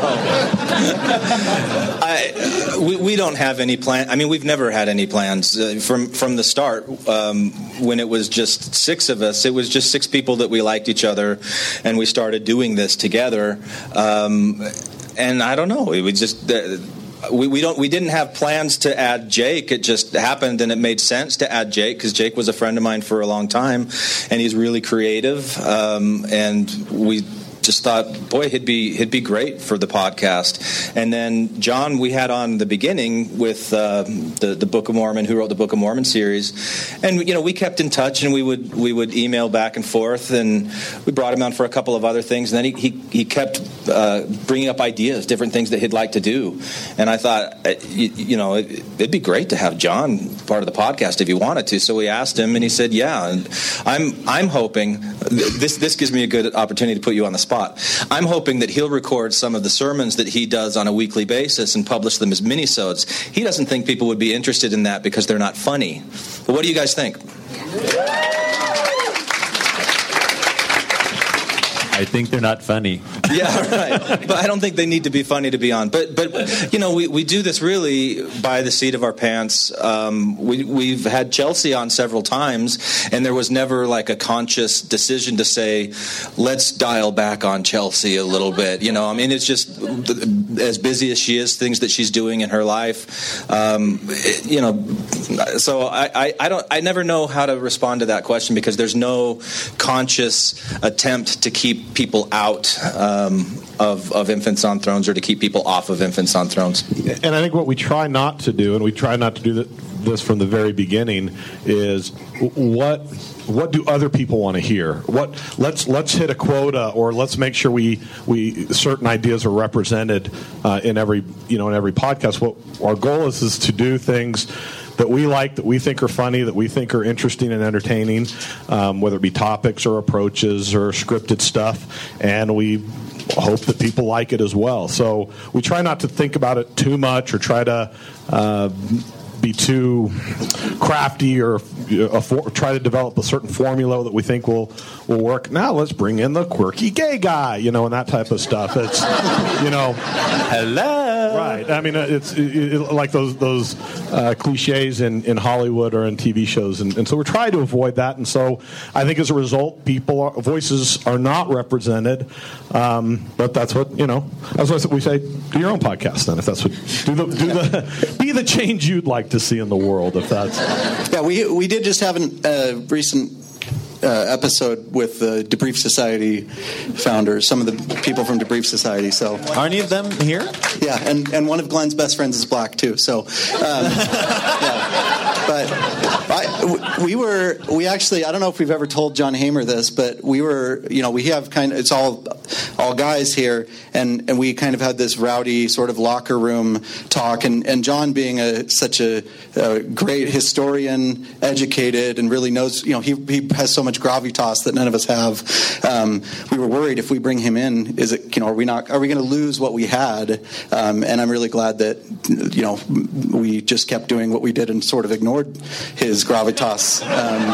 I, we, we don't have any plan. I mean, we've never had any plans uh, from from the start. Um, when it was just six of us, it was just six people that we liked each other, and we started doing this together. Um, and I don't know. We just. Uh, We, we don't. We didn't have plans to add Jake. It just happened, and it made sense to add Jake because Jake was a friend of mine for a long time, and he's really creative. Um, and we just thought, boy, he'd be he'd be great for the podcast. And then John, we had on the beginning with uh, the the Book of Mormon, who wrote the Book of Mormon series, and you know we kept in touch, and we would we would email back and forth, and we brought him on for a couple of other things, and then he he, he kept uh, bringing up ideas, different things that he'd like to do, and I thought, you, you know, it, it'd be great to have John part of the podcast if he wanted to. So we asked him, and he said, yeah. And I'm I'm hoping this this gives me a good opportunity to put you on the spot. I'm hoping that he'll record some of the sermons that he does on a weekly basis and publish them as minisodes. He doesn't think people would be interested in that because they're not funny. But what do you guys think? I think they're not funny. Yeah, right. But I don't think they need to be funny to be on. But, but you know, we, we do this really by the seat of our pants. Um, we, we've had Chelsea on several times, and there was never like a conscious decision to say, let's dial back on Chelsea a little bit. You know, I mean, it's just as busy as she is, things that she's doing in her life. Um, it, you know, so I, I, I don't, I never know how to respond to that question because there's no conscious attempt to keep people out um, of, of Infants on Thrones or to keep people off of Infants on Thrones. And I think what we try not to do, and we try not to do this from the very beginning, is what what do other people want to hear? What let's let's hit a quota, or let's make sure we we certain ideas are represented uh, in every you know in every podcast. What our goal is is to do things that we like, that we think are funny, that we think are interesting and entertaining, um, whether it be topics or approaches or scripted stuff, and we hope that people like it as well. So we try not to think about it too much or try to uh, be too crafty or uh, for, try to develop a certain formula that we think will will work. Now let's bring in the quirky gay guy, you know, and that type of stuff. It's, you know, hello, right? I mean, it's it, it, like those those uh, cliches in, in Hollywood or in T V shows, and, and so we're trying to avoid that. And so I think as a result, people are, voices are not represented. Um, but that's what you know. That's what we say. Do your own podcast then, if that's what do the do the be the change you'd like to see in the world. If that's yeah, we we did just have a uh, recent. Uh, episode with the Debrief Society founders, some of the people from Debrief Society. So, are any of them here? Yeah, and, and one of Glenn's best friends is black too. So, um, yeah. But I, we were we actually I don't know if we've ever told John Hamer this, but we were you know we have kind of it's all all guys here, and, and we kind of had this rowdy sort of locker room talk, and, and John being a such a, a great historian, educated, and really knows you know he he has so much gravitas that none of us have. Um, we were worried if we bring him in, is it you know are we not are we going to lose what we had? Um, and I'm really glad that you know we just kept doing what we did and sort of ignored his gravitas um,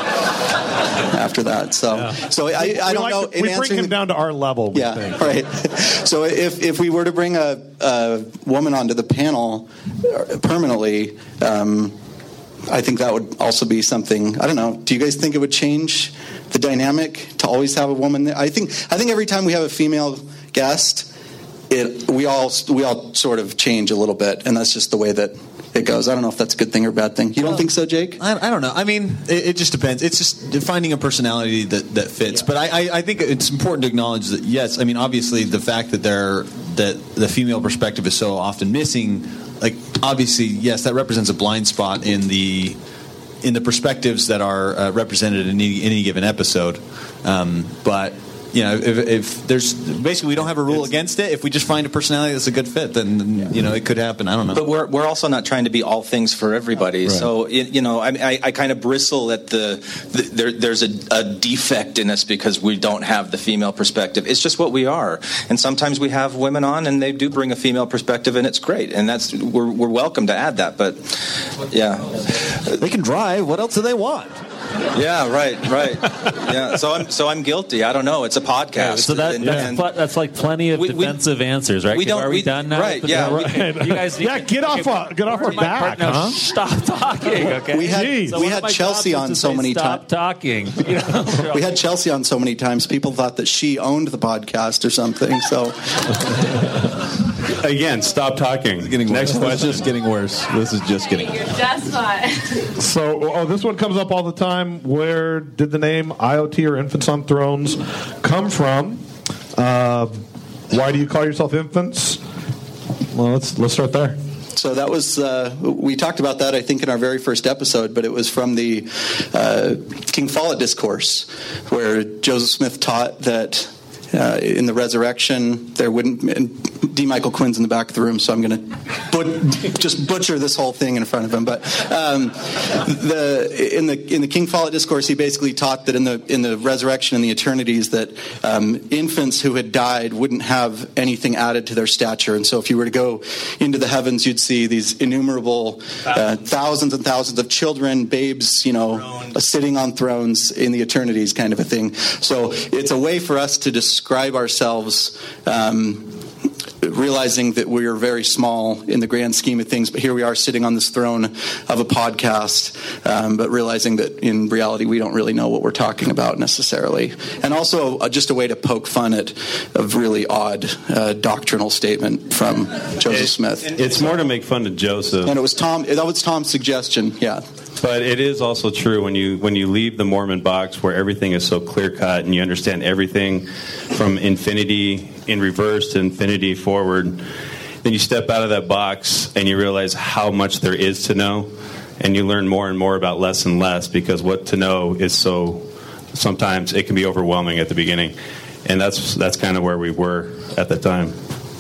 after that. So yeah. so I, I, I don't like know. To, we bring him the, down to our level. We yeah, think. Right. So if if we were to bring a, a woman onto the panel permanently. Um, I think that would also be something. I don't know. Do you guys think it would change the dynamic to always have a woman there? I think. I think every time we have a female guest, it we all we all sort of change a little bit, and that's just the way that it goes. I don't know if that's a good thing or a bad thing. You don't well, think so, Jake? I, I don't know. I mean, it, it just depends. It's just finding a personality that, that fits. Yeah. But I, I, I think it's important to acknowledge that yes. I mean, obviously, the fact that there that the female perspective is so often missing. Like obviously, yes, that represents a blind spot in the in the perspectives that are uh, represented in any, any given episode. Um, but you know, if, if there's basically we don't have a rule it's, against it. If we just find a personality that's a good fit, then yeah. you know it could happen. I don't know. But we're we're also not trying to be all things for everybody. Right. So you know, I I, I kind of bristle at the, the there, there's a, a defect in us because we don't have the female perspective. It's just what we are, and sometimes we have women on, and they do bring a female perspective, and it's great, and that's we're we're welcome to add that. But yeah, they can drive. What else do they want? Yeah, right, right. Yeah, so I'm so I'm guilty. I don't know. It's a podcast. Yeah, so that, and, that's, and pl- that's like plenty of we, defensive we, answers, right? We don't. Are we, we done now? Right? Yeah. We, you guys. Yeah. Get off. Uh, get off our back. No, huh? Stop talking. Okay. We had so we had Chelsea on so many times. Stop talking. You know? We had Chelsea on so many times. People thought that she owned the podcast or something. So. Again, stop talking. It's getting Next worse. question. This is just getting worse. This is just getting worse. Just fine. So, oh, this one comes up all the time. Where did the name I O T or Infants on Thrones come from? Uh, why do you call yourself Infants? Well, let's let's start there. So that was uh, we talked about that I think in our very first episode, but it was from the uh, King Follett discourse where Joseph Smith taught that uh, in the resurrection there wouldn't. D. Michael Quinn's in the back of the room, so I'm going to but- just butcher this whole thing in front of him. But um, the in the in the King Follett Discourse, he basically taught that in the in the resurrection and the eternities that um, infants who had died wouldn't have anything added to their stature, and so if you were to go into the heavens, you'd see these innumerable uh, thousands and thousands of children, babes, you know, sitting on thrones in the eternities, kind of a thing. So it's a way for us to describe ourselves. Um, realizing that we are very small in the grand scheme of things, but here we are sitting on this throne of a podcast, um, but realizing that in reality we don't really know what we're talking about necessarily. And also uh, just a way to poke fun at a really odd uh, doctrinal statement from Joseph Smith. It's more to make fun of Joseph. And it was Tom, that was Tom's suggestion, yeah. But it is also true when you when you leave the Mormon box where everything is so clear cut and you understand everything from infinity in reverse to infinity forward, then you step out of that box and you realize how much there is to know, and you learn more and more about less and less, because what to know is so, sometimes it can be overwhelming at the beginning, and that's that's kind of where we were at the time.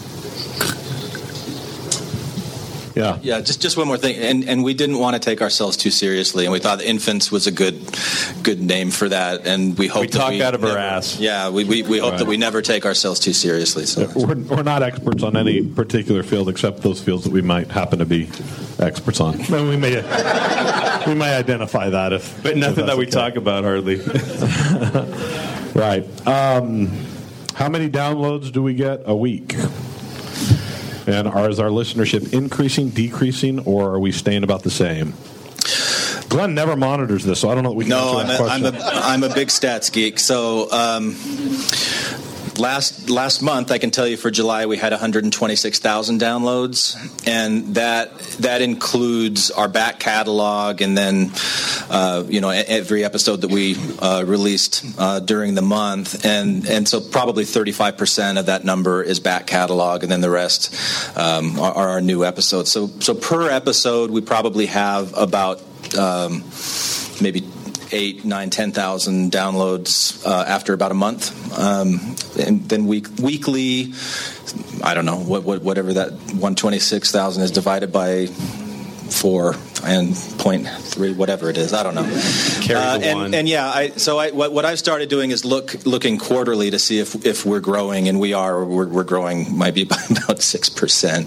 Yeah. Yeah, just just one more thing. And and we didn't want to take ourselves too seriously, and we thought infants was a good good name for that, and we hope we that talk we out of never, our ass. Yeah, we we, we hope Right. that we never take ourselves too seriously. So We're, we're not experts on any particular field except those fields that we might happen to be experts on. And we may we may identify that if, but nothing if that we okay. talk about hardly. Right. Um, how many downloads do we get a week? And are, is our listenership increasing, decreasing, or are we staying about the same? Glenn never monitors this, so I don't know that we can no, answer I'm that a, I'm question. a I'm a big stats geek. So um, last last month, I can tell you for July we had one hundred twenty-six thousand downloads, and that that includes our back catalog, and then uh, you know every episode that we uh, released uh, during the month, and and so probably thirty-five percent of that number is back catalog, and then the rest um, are, are our new episodes. So so per episode, we probably have about um, maybe eight, nine, ten thousand downloads uh, after about a month, um, and then week, weekly. I don't know what, what whatever that one twenty six thousand is divided by four and point three, whatever it is. I don't know. Carry uh, the and, one. and yeah, I, so I, what, what I've started doing is look looking quarterly to see if if we're growing, and we are. We're, we're growing, might be by about six percent.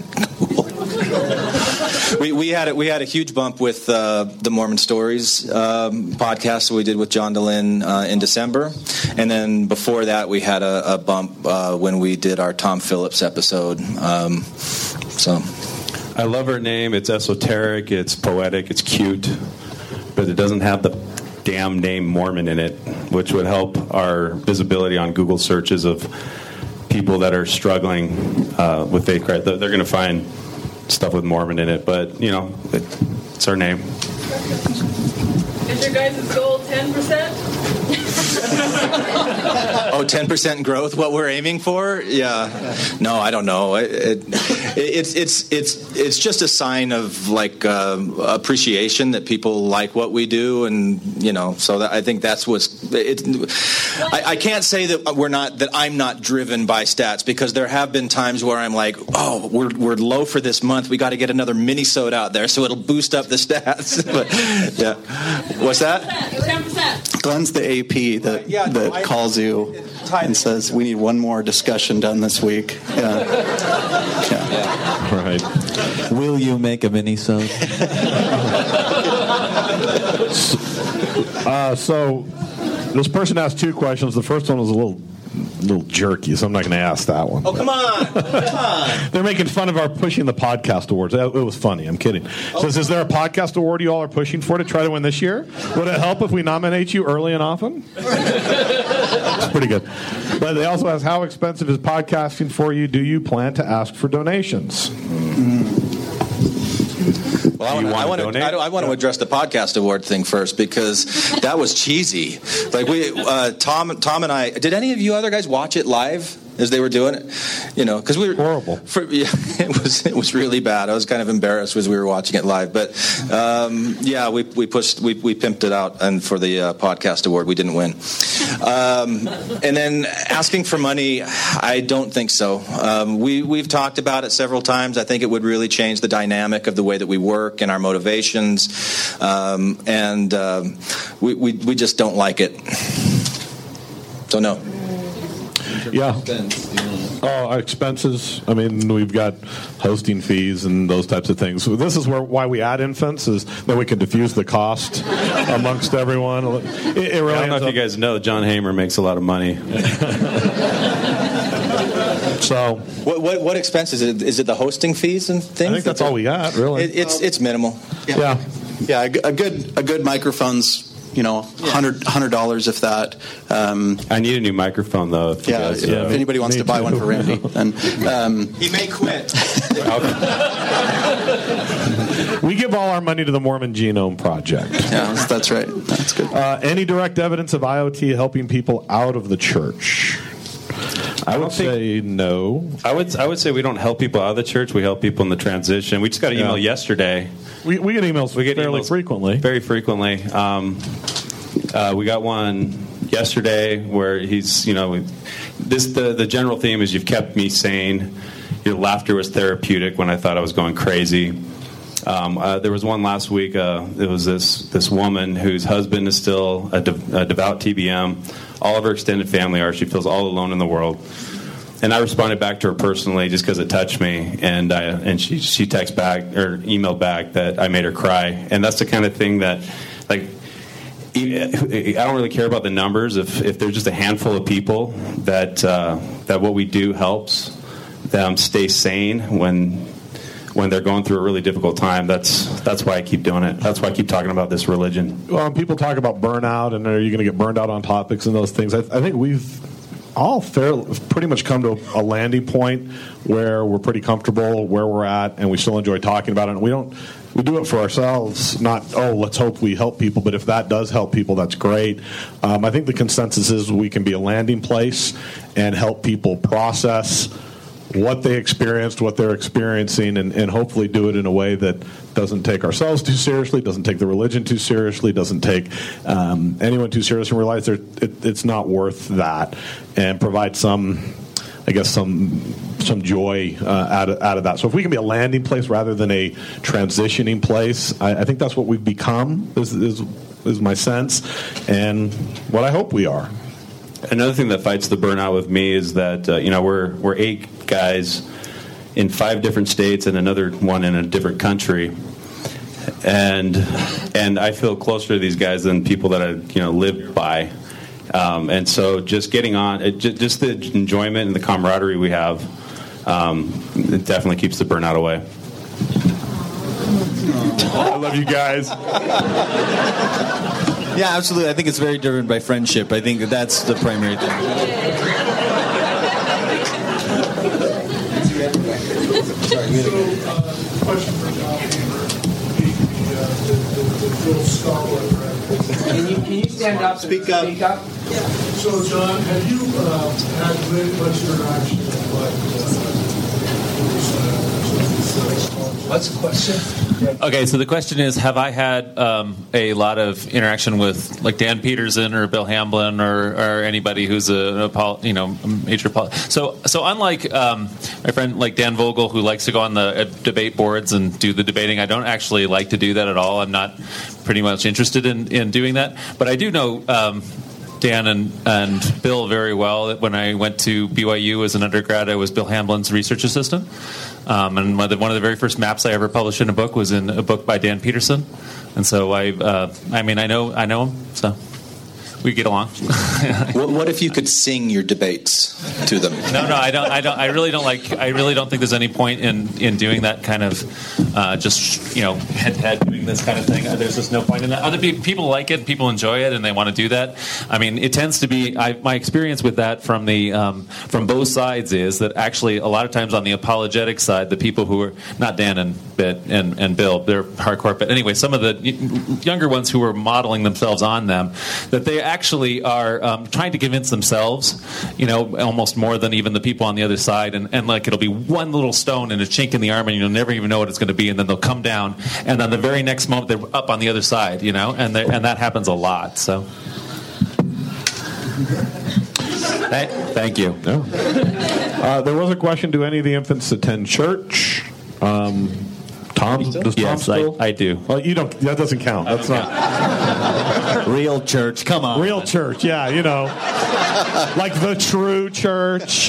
We, we had a, we had a huge bump with uh, the Mormon Stories um, podcast that we did with John DeLynn uh, in December, and then before that we had a, a bump uh, when we did our Tom Phillips episode. Um, so, I love her name. It's esoteric. It's poetic. It's cute, but it doesn't have the damn name Mormon in it, which would help our visibility on Google searches of people that are struggling uh, with faith. They're, they're going to find stuff with Mormon in it, but you know, it, it's our name. Is your guys' goal ten percent? oh, ten percent growth, what we're aiming for? Yeah. No, I don't know. It, it, it's it's it's it's just a sign of like uh, appreciation that people like what we do, and you know, so that, I think that's what's. It, I, I can't say that we're not that I'm not driven by stats, because there have been times where I'm like, oh, we're we're low for this month. We got to get another mini-sode out there so it'll boost up the stats. But yeah, what's that? ten percent. Glenn's the A P that, Yeah, no, that I- calls you and says, we need one more discussion done this week. Yeah. Yeah. Right. Will you make a mini-sode? Uh, so this person asked two questions. The first one was a little little jerky, so I'm not going to ask that one. Oh, come on. Come on. They're making fun of our pushing the podcast awards. It was funny. I'm kidding. Says, is there a podcast award you all are pushing for to try to win this year? Would it help if we nominate you early and often? It's pretty good. But they also ask, how expensive is podcasting for you? Do you plan to ask for donations? Well, I want, I, want to, I, I want to address the podcast award thing first, because that was cheesy. Like we, uh, Tom, Tom and I. Did any of you other guys watch it live? as they were doing it. You know, because we were horrible. For, yeah, it was it was really bad. I was kind of embarrassed as we were watching it live. But um, yeah, we we pushed we we pimped it out, and for the uh, podcast award, we didn't win. Um, and then asking for money, I don't think so. Um, we we've talked about it several times. I think it would really change the dynamic of the way that we work and our motivations, um, and um, we, we we just don't like it. So no. Yeah. Oh, our expenses. I mean, we've got hosting fees and those types of things. So this is where why we add infants, is that we can diffuse the cost amongst everyone. It, it really I don't know if up, you guys know, John Hamer makes a lot of money. So, what, what what expenses is it? Is it the hosting fees and things? I think that's all we got, really. It, it's it's minimal. Yeah. Yeah. Yeah, a, g- a good a good microphone's, you know, hundred hundred dollars if that. Um, I need a new microphone though. If yeah, you guys, if, uh, if anybody wants to buy one for Randy, then um, he may quit. We give all our money to the Mormon Genome Project. Yeah, that's right. That's good. Uh, any direct evidence of I O T helping people out of the church? I would say no. I would I would say we don't help people out of the church. We help people in the transition. We just got an email Yeah. yesterday. We, we get emails we get fairly emails frequently. Very frequently. Um, uh, we got one yesterday where he's, you know, this the, the general theme is you've kept me sane. Your laughter was therapeutic when I thought I was going crazy. Um, uh, there was one last week. Uh, it was this this woman whose husband is still a, de- a devout T B M. All of her extended family are. She feels all alone in the world. And I responded back to her personally just because it touched me. And I, and she she texted back or emailed back that I made her cry. And that's the kind of thing that, like, I don't really care about the numbers. If if there's just a handful of people that uh, that what we do helps them stay sane when. when they're going through a really difficult time, that's that's why I keep doing it. That's why I keep talking about this religion. Well, people talk about burnout, and are you going to get burned out on topics and those things? I, I think we've all fair, pretty much come to a landing point where we're pretty comfortable where we're at, and we still enjoy talking about it. And we don't we do it for ourselves, not, oh, let's hope we help people. But if that does help people, that's great. Um, I think the consensus is we can be a landing place and help people process what they experienced, what they're experiencing, and, and hopefully do it in a way that doesn't take ourselves too seriously, doesn't take the religion too seriously, doesn't take um, anyone too seriously, and realize it, it's not worth that, and provide some, I guess, some some joy uh, out, of, out of that. So if we can be a landing place rather than a transitioning place, I, I think that's what we've become, is, is, is my sense, and what I hope we are. Another thing that fights the burnout with me is that uh, you know we're we're eight guys in five different states and another one in a different country, and and I feel closer to these guys than people that I you know live by, um, and so just getting on, it, just the enjoyment and the camaraderie we have, um, it definitely keeps the burnout away. I love you guys. Yeah, absolutely. I think it's very driven by friendship. I think that that's the primary thing. Question for John Hamer, the Bill Scholar. Can you, can you stand up? Speak up. Speak up. So, John, have you uh, had very much interaction with what? What's the question? Okay, so the question is, have I had um, a lot of interaction with like Dan Peterson or Bill Hamblin or, or anybody who's a, a you know a major pol- so so unlike um, my friend like Dan Vogel, who likes to go on the uh, debate boards and do the debating, I don't actually like to do that at all. I'm not pretty much interested in, in doing that, but I do know um, Dan and, and Bill very well. When I went to B Y U as an undergrad, I was Bill Hamblin's research assistant. Um, and one of, the, one of the very first maps I ever published in a book was in a book by Dan Peterson, and so I, uh, I mean, I know, I know him, so we get along. what, what if you could sing your debates to them? No, no, I don't, I don't, I really don't like, I really don't think there's any point in, in doing that kind of, uh, just you know, head to head doing doing this kind of thing. There's just no point in that. Other pe- people like it, people enjoy it, and they want to do that. I mean, it tends to be I, my experience with that from the um, from both sides is that actually a lot of times on the apologetic side, the people who are not Dan and and, and Bill, they're hardcore, but anyway, some of the younger ones who are modeling themselves on them, that they actually are um, trying to convince themselves, you know, almost more than even the people on the other side, and, and like it'll be one little stone and a chink in the arm, and you'll never even know what it's going to be, and then they'll come down, and then the very next moment they're up on the other side, you know, and and that happens a lot. So, hey, thank you. No. Uh, there was a question: do any of the infants attend church? Um, Tom, does Tom yes, still? I, I do. Well, you don't. That doesn't count. That's not real church. Come on, real church. Yeah, you know, like the true church.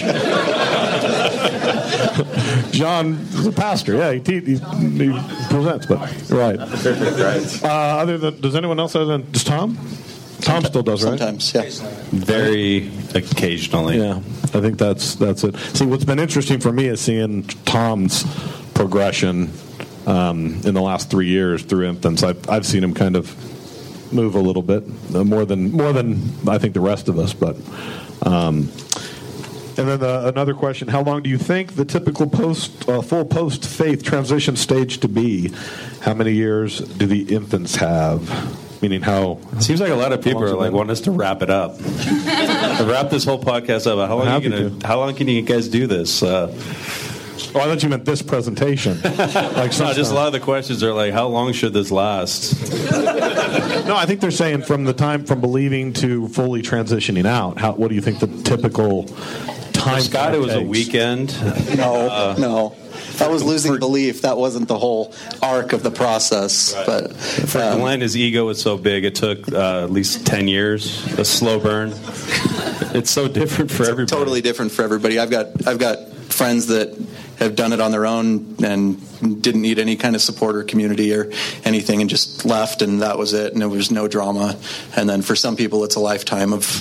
John is a pastor. Yeah, he, te- he, he presents, but right. Uh, other than, does anyone else other than does Tom? Tom still does, right? Sometimes, yeah. Very occasionally. Yeah, I think that's that's it. See, what's been interesting for me is seeing Tom's progression um, in the last three years through infants. I've I've seen him kind of move a little bit uh, more than more than I think the rest of us. But um, and then the, another question: how long do you think the typical post uh, full post faith transition stage to be? How many years do the infants have? Meaning how? It seems like a lot of people are like wanting us to wrap it up. To wrap this whole podcast up. How long are you gonna? How long can you guys do this? Uh, oh, I thought you meant this presentation. Like no, just a lot of the questions are like, how long should this last? No, I think they're saying from the time from believing to fully transitioning out. How? What do you think the typical time? For Scott, it was takes? a weekend. No, uh, no. That was losing belief. That wasn't the whole arc of the process. Right. But for um, Glenn, his ego was so big, it took uh, at least ten years, a slow burn. It's so different for it's everybody. Totally different for everybody. I've got I've got friends that have done it on their own and didn't need any kind of support or community or anything, and just left, and that was it, and there was no drama. And then for some people, it's a lifetime of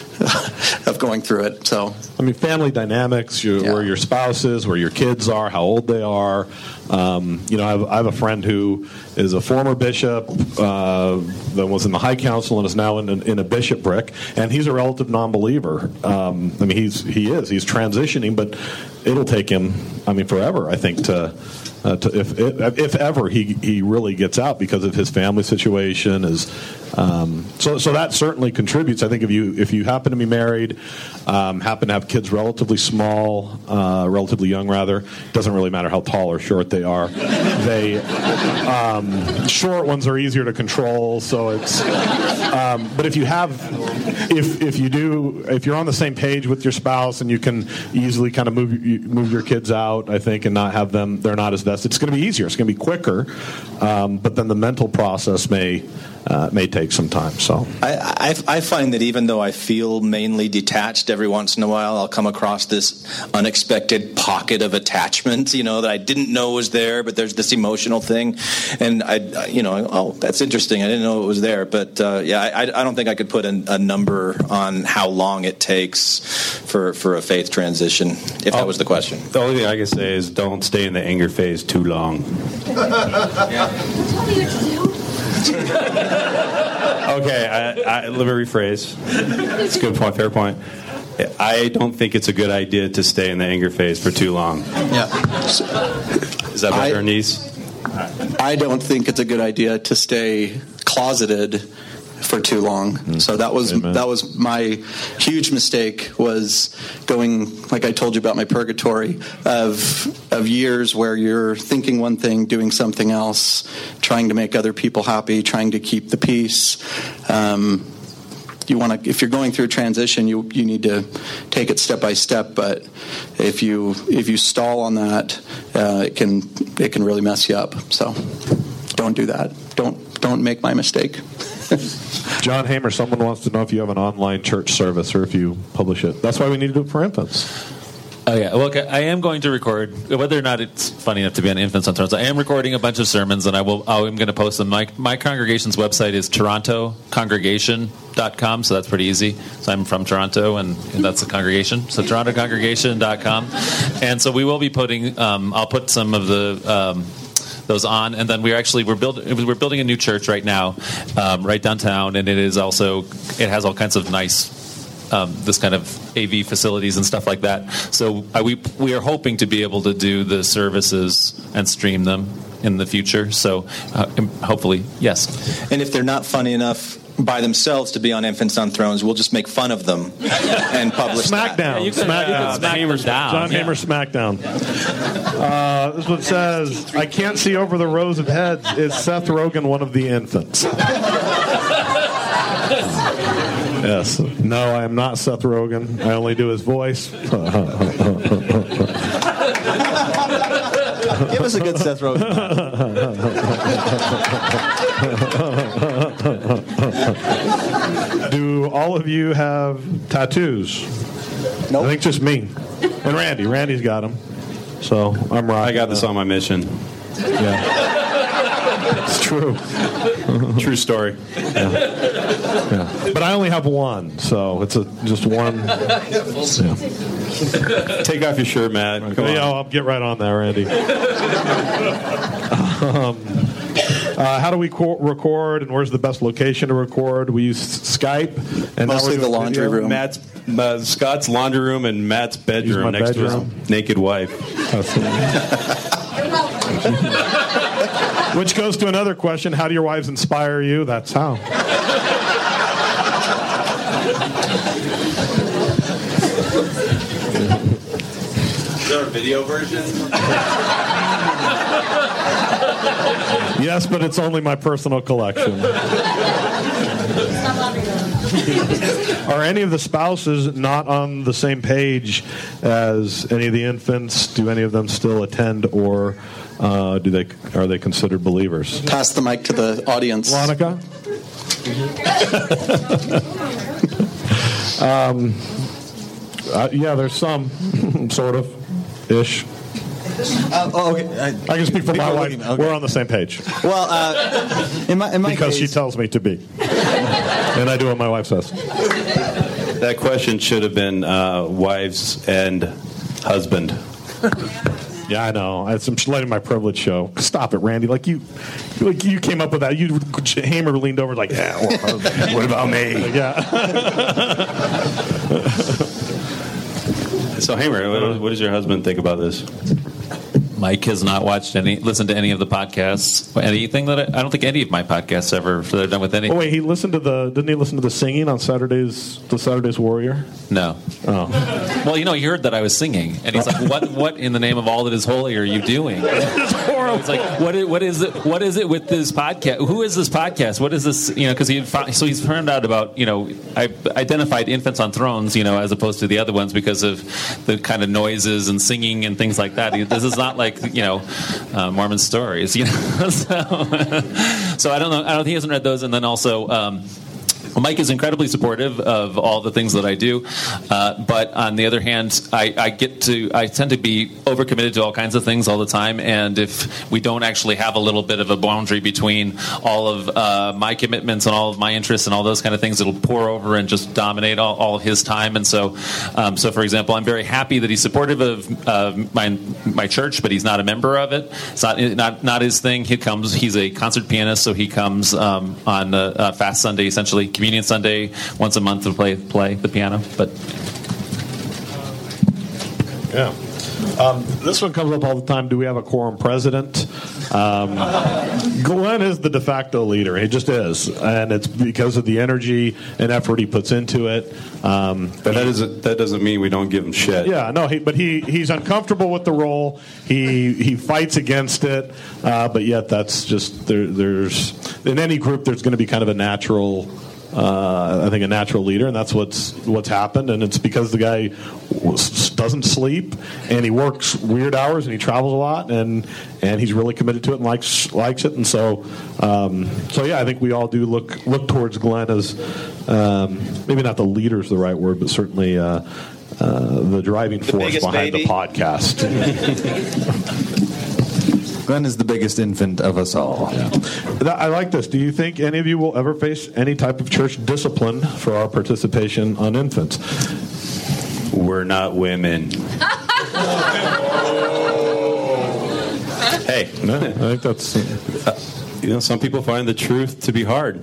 of going through it. So I mean, family dynamics, you, yeah. where your spouse is, where your kids are, how old they are. Um, you know, I have, I have a friend who is a former bishop uh, that was in the High Council and is now in, in a bishopric, and he's a relative non-believer. Um, I mean, he's he is he's transitioning, but it'll take him, I mean, forever, I think, to. Uh, to, if, if if ever he he really gets out because of his family situation is um, so so that certainly contributes. I think if you if you happen to be married, um, happen to have kids relatively small, uh, relatively young rather, doesn't really matter how tall or short they are. They um, short ones are easier to control. So it's um, but if you have if if you do if you're on the same page with your spouse and you can easily kind of move move your kids out, I think, and not have them they're not as vested. It's going to be easier. It's going to be quicker, um, but then the mental process may uh, may take some time. So I, I, I find that even though I feel mainly detached, every once in a while I'll come across this unexpected pocket of attachment, you know, that I didn't know was there, but there's this emotional thing, and I, you know, oh, that's interesting. I didn't know it was there, but uh, yeah, I, I don't think I could put a, a number on how long it takes for for a faith transition, if that was the question. The only thing I can say is don't stay in the anger phase too long. Yeah. Okay, I, I, let me rephrase. It's a good point, fair point. I don't think it's a good idea to stay in the anger phase for too long. Yeah. Is that better, Niece? I don't think it's a good idea to stay closeted for too long. Mm. So that was Amen. that was my huge mistake, was going, like I told you about my purgatory of of years where you're thinking one thing, doing something else, trying to make other people happy, trying to keep the peace. Um, you want to, if you're going through a transition, you you need to take it step by step. But if you if you stall on that, uh, it can it can really mess you up. So don't do that. Don't don't make my mistake. John Hamer, someone wants to know if you have an online church service or if you publish it. That's why we need to do it for infants. Oh yeah, well, okay, I am going to record, whether or not it's funny enough to be on Infants on Thrones. I am recording a bunch of sermons, and I will. I'm going to post them. My my congregation's website is toronto congregation dot com, so that's pretty easy. So I'm from Toronto, and, and that's the congregation. So toronto congregation dot com, and so we will be putting. Um, I'll put some of the. Um, those on. And then we're actually we're building we're building a new church right now, um, right downtown, and it is also it has all kinds of nice. Um, this kind of A V facilities and stuff like that. So uh, we we are hoping to be able to do the services and stream them in the future. So uh, hopefully, yes. And if they're not funny enough by themselves to be on Infants on Thrones, we'll just make fun of them and publish Smackdown. that. Yeah, Smackdown. Smack Hamer's down. John Yeah. Hamer Smackdown. Uh, this one says, I can't see over the rows of heads. Is Seth Rogen one of the infants? Yes. No, I am not Seth Rogen. I only do his voice. Give us a good Seth Rogen. Do all of you have tattoos? Nope. I think just me. And Randy. Randy's got them. So I'm right. I got this on my mission. Yeah. It's true. True story. Yeah. Yeah. But I only have one, so it's a just one. Yeah. Take off your shirt, Matt. Come Yeah, on. I'll get right on that, Randy. um, uh, how do we co- record, and where's the best location to record? We use Skype, and now Mostly we're the doing laundry video. room. Matt's uh, Scott's laundry room and Matt's bedroom my next to bedroom. his naked wife. Which goes to another question: how do your wives inspire you? That's how. Is there a video version? Yes, but it's only my personal collection. Are any of the spouses not on the same page as any of the infants? Do any of them still attend, or uh, do they are they considered believers? Pass the mic to the audience. Monica? um, uh, yeah, there's some, sort of, ish. Uh, oh, okay. I, I can speak for my People wife. looking- okay. We're on the same page. Well, uh, in my, in my Because case, she tells me to be. And I do what my wife says. That question should have been uh, wives and husband. Yeah, I know. I'm letting my privilege show. Stop it, Randy. Like you, like you came up with that. You Hamer leaned over like, yeah. Well, what about me? Like, yeah. So, Hamer, what, what does your husband think about this? Mike has not watched any, listened to any of the podcasts, anything that I, I don't think any of my podcasts ever that I've done with any. Oh wait, he listened to the. Didn't he listen to the singing on Saturdays? The Saturday's Warrior. No. Oh. Well, you know, he heard that I was singing, and he's like, "What? What in the name of all that is holy are you doing?" It's horrible. It's like, "What? Is, what is it? What is it with this podcast? Who is this podcast? What is this? You know?" Because he found, so he's found out about, you know, I identified Infants on Thrones, you know, as opposed to the other ones because of the kind of noises and singing and things like that. He, this is not like, you know, uh, Mormon stories, you know. so, so I don't know. I don't. He hasn't read those, and then also. Um, Mike is incredibly supportive of all the things that I do, uh, but on the other hand, I, I get to I tend to be overcommitted to all kinds of things all the time, and if we don't actually have a little bit of a boundary between all of uh, my commitments and all of my interests and all those kind of things, it'll pour over and just dominate all, all of his time. And so, um, so for example, I'm very happy that he's supportive of uh, my my church, but he's not a member of it. It's not not not his thing. He comes. He's a concert pianist, so he comes um, on uh, uh, Fast Sunday, essentially. Communion Sunday, once a month to play play the piano. But Yeah. Um, this one comes up all the time. Do we have a quorum president? Um, Glenn is the de facto leader. He just is, and it's because of the energy and effort he puts into it. Um, But that doesn't that doesn't mean we don't give him shit. Yeah, no, he, but he, he's uncomfortable with the role. He he fights against it, uh, but yet that's just there. There's in any group there's going to be kind of a natural. Uh, I think a natural leader, and that's what's what's happened. And it's because the guy was, doesn't sleep, and he works weird hours, and he travels a lot, and and he's really committed to it and likes likes it. And so, um, so yeah, I think we all do look look towards Glenn as um, maybe not the leader is the right word, but certainly uh, uh, the driving The force biggest behind baby. the podcast. Glenn is the biggest infant of us all. That- I like this. Do you think any of you will ever face any type of church discipline for our participation on infants? We're not women. Hey, no, I think that's. Uh, you know, some people find the truth to be hard.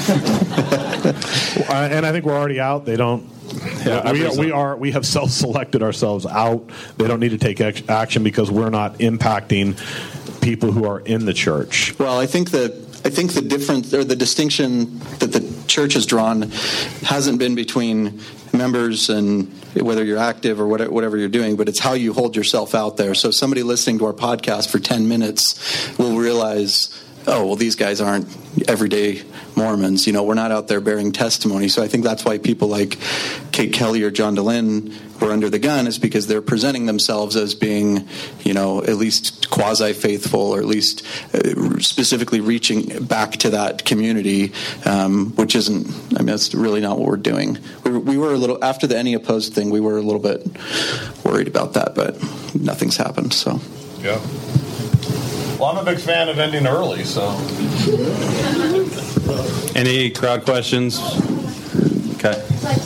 Uh, and I think we're already out. They don't. Yeah, we, we are. We have self-selected ourselves out. They don't need to take ac- action because we're not impacting people who are in the church. Well, I think that I think the difference or the distinction that the church has drawn hasn't been between members and whether you're active or whatever you're doing, but it's how you hold yourself out there. So somebody listening to our podcast for ten minutes will realize, oh, well, these guys aren't everyday Mormons. You know, we're not out there bearing testimony. So I think that's why people like Kate Kelly or John Dehlin were under the gun, is because they're presenting themselves as being, you know, at least quasi-faithful, or at least uh, specifically reaching back to that community, um, which isn't, I mean, that's really not what we're doing. We were, we were a little, after the Any Opposed thing, we were a little bit worried about that, but nothing's happened, so. Yeah. Well, I'm a big fan of ending early, so. Any crowd questions? Okay.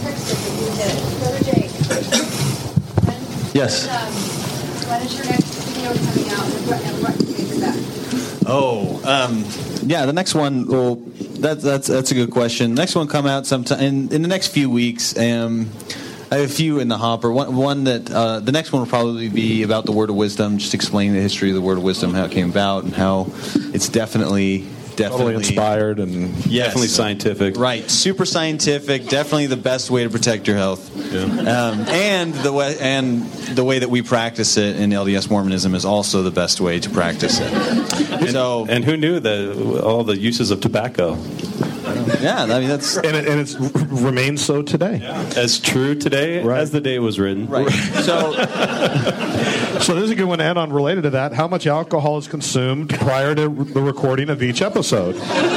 Yes. When is your next video coming out, and what, and what can we expect? Oh, um, yeah. The next one. Well, that, that's that's a good question. Next one come out sometime in, in the next few weeks. Um, I have a few in the hopper. One, one that uh, the next one will probably be about the Word of Wisdom, just explaining the history of the Word of Wisdom, how it came about, and how it's definitely. Definitely totally inspired and yes. definitely scientific. Right, super scientific. Definitely the best way to protect your health. Yeah. Um, and the way and the way that we practice it in L D S Mormonism is also the best way to practice it. And, so, and who knew the all the uses of tobacco? Yeah, I mean that's and it, and it's remains so today. Yeah. As true today right. as the day it was written. Right. So. So this is a good one to end on related to that. How much alcohol is consumed prior to the recording of each episode?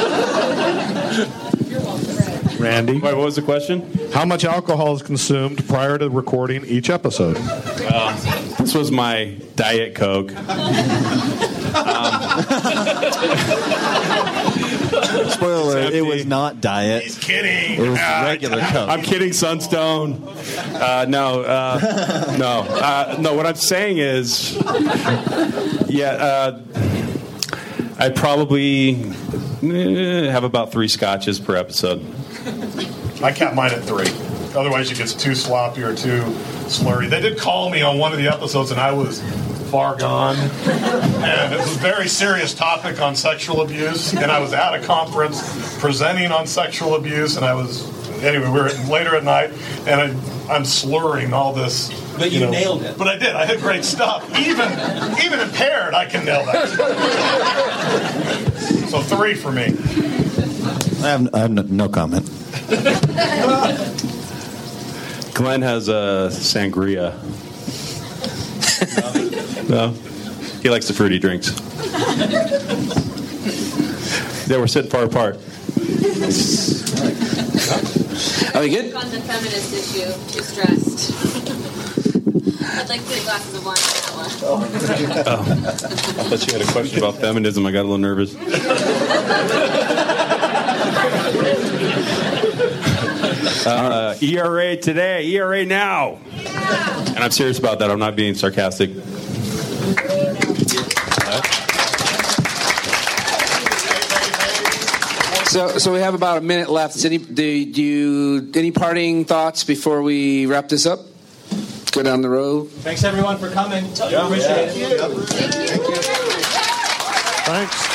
Randy? Wait, what was the question? How much alcohol is consumed prior to recording each episode? Uh, this was my Diet Coke. um, Spoiler alert, it was not diet. He's kidding. It was regular Coke. I'm kidding, Sunstone. Uh, no, uh, no. Uh, no, what I'm saying is, yeah, uh, I probably eh, have about three scotches per episode. I cap mine at three. Otherwise, it gets too sloppy or too slurry. They did call me on one of the episodes, and I was far gone. And it was a very serious topic on sexual abuse. And I was at a conference presenting on sexual abuse, and I was, anyway, we were later at night, and I, I'm slurring all this. But you, you know, nailed it. But I did. I had great stuff. Even, even impaired, I can nail that. So three for me. I have, I have no, no comment. Glenn has a sangria. No, he likes the fruity drinks. Yeah, we're sitting far apart. Are we good? On the feminist issue, too stressed. I'd like three glasses of wine on that one. Oh, I thought you had a question about feminism. I got a little nervous. Uh, E R A today, E R A now. Yeah. And I'm serious about that. I'm not being sarcastic. So, so we have about a minute left. Any, do, do you, any parting thoughts before we wrap this up? Go down the road. Thanks everyone for coming. Yeah. Appreciate Yeah. it. Thank you. Thanks.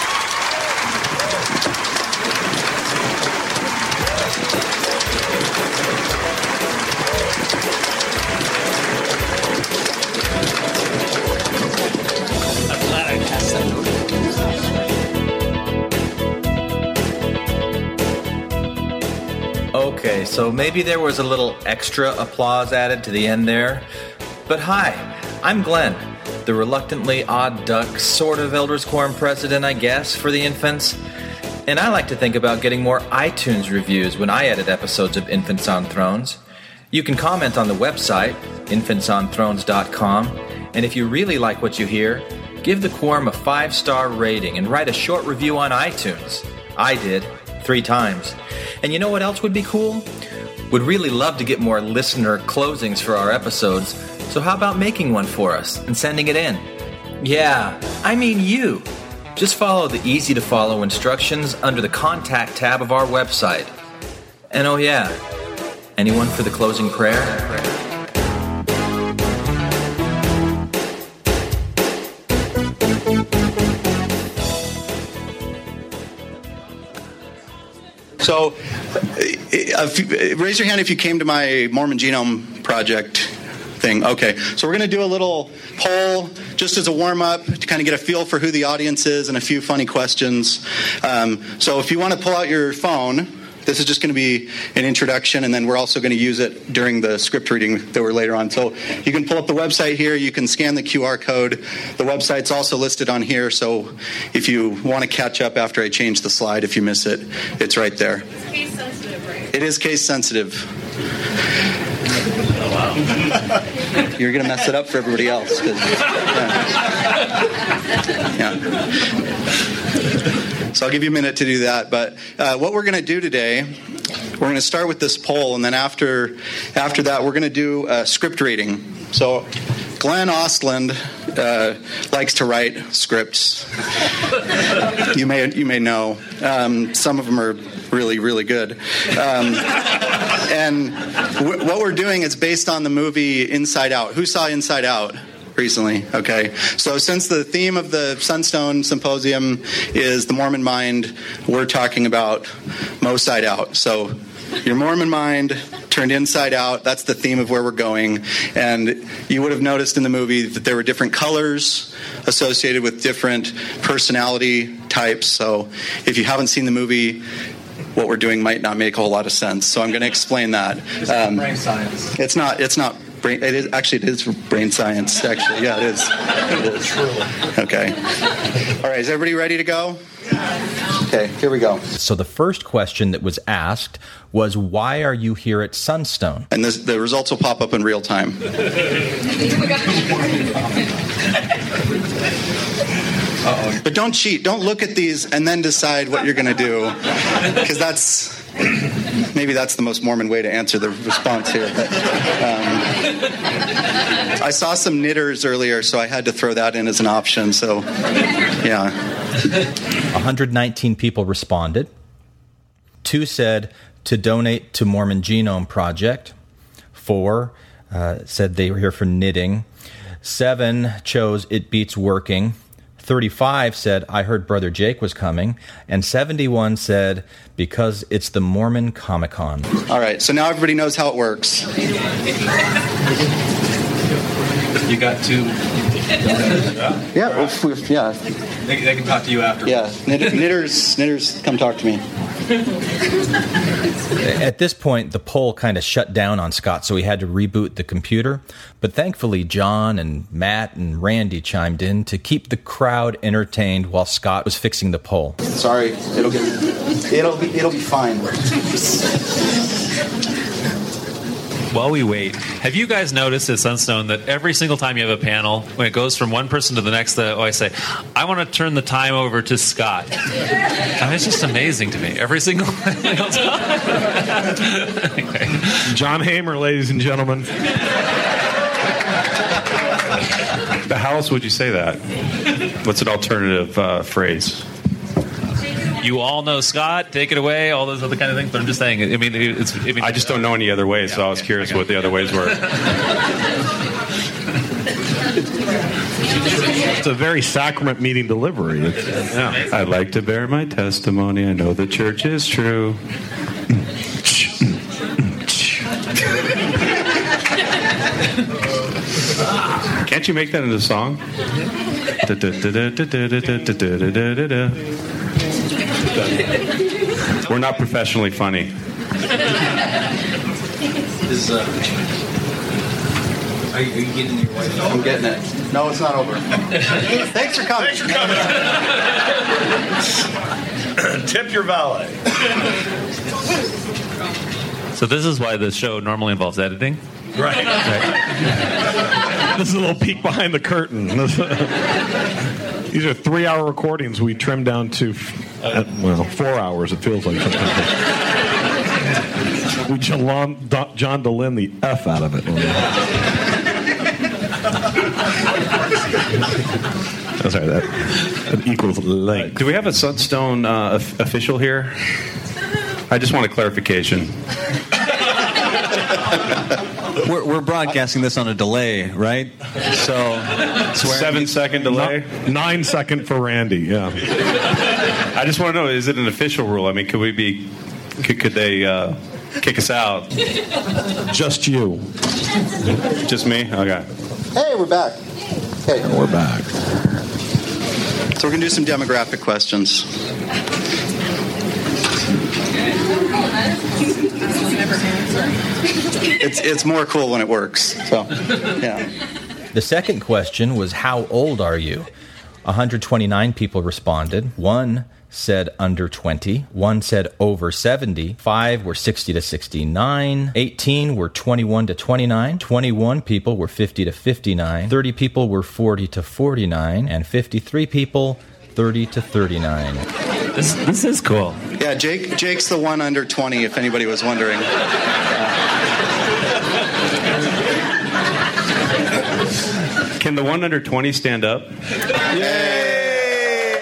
Okay, so maybe there was a little extra applause added to the end there. But hi, I'm Glenn, the reluctantly odd duck sort of Elders Quorum president, I guess, for the infants. And I like to think about getting more iTunes reviews when I edit episodes of Infants on Thrones. You can comment on the website, infants on thrones dot com, and if you really like what you hear, give the Quorum a five-star rating and write a short review on iTunes. I did, three times. And you know what else would be cool? Would really love to get more listener closings for our episodes, so how about making one for us and sending it in? Yeah, I mean you. Just follow the easy-to-follow instructions under the Contact tab of our website. And oh yeah, anyone for the closing prayer? So, uh, if, raise your hand if you came to my Mormon Genome Project thing. Okay, so we're going to do a little poll just as a warm-up to kind of get a feel for who the audience is and a few funny questions. Um, so if you want to pull out your phone, this is just going to be an introduction, and then we're also going to use it during the script reading that we're later on. So you can pull up the website here. You can scan the Q R code. The website's also listed on here, so if you want to catch up after I change the slide, if you miss it, it's right there. It's case sensitive, right? It is case sensitive. You're going to mess it up for everybody else. Yeah. yeah. So I'll give you a minute to do that. But uh, what we're going to do today, we're going to start with this poll, and then after after that, we're going to do a script reading. So Glenn Ostland uh, likes to write scripts. You may you may know. Um, some of them are really, really good. Um, and w- what we're doing is based on the movie Inside Out. Who saw Inside Out recently? Okay. So since the theme of the Sunstone Symposium is the Mormon mind, we're talking about Mo-Side Out. So your Mormon mind turned inside out. That's the theme of where we're going. And you would have noticed in the movie that there were different colors associated with different personality types. So if you haven't seen the movie, what we're doing might not make a whole lot of sense. So I'm going to explain that. Um, brain science. It's not. It's not. Brain, it is actually. It is brain science. Actually, yeah, it is. It is. Okay. All right. Is everybody ready to go? Okay. Here we go. So the first question that was asked was, "Why are you here at Sunstone?" And this, the results will pop up in real time. Uh-oh. But don't cheat. Don't look at these and then decide what you're going to do, because that's maybe that's the most Mormon way to answer the response here. But, um, I saw some knitters earlier, so I had to throw that in as an option. So, yeah. one hundred nineteen people responded. Two said to donate to Mormon Genome Project. Four uh, said they were here for knitting. Seven chose It Beats Working. thirty-five said, I heard Brother Jake was coming. And seventy-one said, because it's the Mormon Comic-Con. All right, so now everybody knows how it works. You got two. Yeah, well, yeah. They, they can talk to you after. Yeah, knitters, knitters, come talk to me. At this point, the poll kind of shut down on Scott, so he had to reboot the computer. But thankfully, John and Matt and Randy chimed in to keep the crowd entertained while Scott was fixing the poll. Sorry, it'll get, it'll be, it'll be fine. While we wait, have you guys noticed at Sunstone that every single time you have a panel, when it goes from one person to the next, they always say, I want to turn the time over to Scott. I mean, it's just amazing to me. Every single, single time. Anyway. John Hamer, ladies and gentlemen. How else would you say that? What's an alternative uh, phrase? You all know Scott, take it away, all those other kind of things. But I'm just saying, I mean, it's. I, mean, I just don't know any other ways, yeah, so I was okay, curious okay. what the other ways were. It's a very sacrament meeting delivery. It's, yeah. I'd like to bear my testimony. I know the church is true. Can't you make that into a song? We're not professionally funny. Is, uh, are, you, are you getting your wife? I'm getting it. No, it's not over. Thanks for coming. Thanks for coming. Tip your valet. So this is why the show normally involves editing? Right. right. This is a little peek behind the curtain. These are three-hour recordings we trimmed down to, uh, well, four hours, it feels like sometimes. We John, John DeLynn the F out of it. Oh, sorry, that, that equals length. Do we have a Sunstone uh, of- official here? I just want a clarification. We're, we're broadcasting this on a delay, right? So, seven second delay, nine, nine second for Randy. Yeah. I just want to know: is it an official rule? I mean, could we be? Could, could they uh, kick us out? Just you. Just me? Okay. Hey, we're back. Hey, we're back. So we're gonna do some demographic questions. It's it's more cool when it works. So, yeah. The second question was, how old are you? one hundred twenty-nine people responded. One said under twenty. One said over seventy. Five were sixty to sixty-nine. eighteen were twenty-one to twenty-nine. twenty-one people were fifty to fifty-nine. thirty people were forty to forty-nine. And fifty-three people, thirty to thirty-nine. This, this is cool. Yeah, Jake. Jake's the one under twenty, if anybody was wondering. Can the one under twenty stand up? Yay!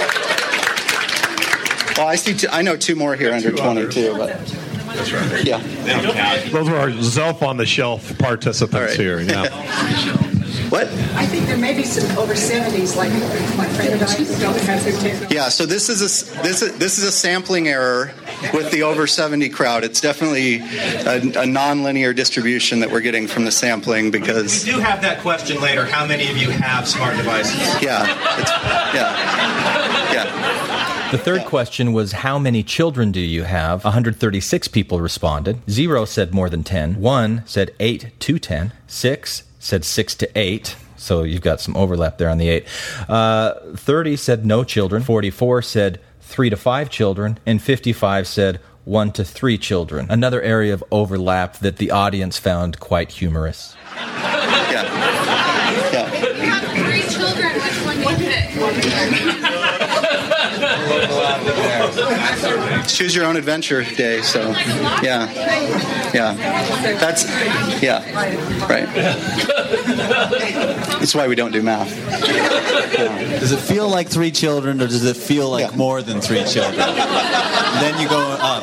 Well, I see. Two, I know two more here under twenty too, but that's right. Yeah, those are our Zelf on the shelf participants right. here. Yeah. What? I think there may be some over seventies, like my friend and I who don't have their technology. Yeah, so this is a this is, this is a sampling error with the over seventy crowd. It's definitely a, a non-linear distribution that we're getting from the sampling because We do have that question later. How many of you have smart devices? Yeah, it's, yeah, yeah. The third question was, how many children do you have? one hundred thirty-six people responded. Zero said more than ten. One said eight to ten. Six said six to eight. So you've got some overlap there on the eight. Uh, thirty said no children. forty-four said three to five children. And fifty-five said one to three children. Another area of overlap that the audience found quite humorous. Yeah. Yeah. You have three children. Which one do you pick? Choose your own adventure day. So, yeah, yeah, that's yeah, right. That's why we don't do math. Yeah. Does it feel like three children, or does it feel like yeah. more than three children? Then you go up.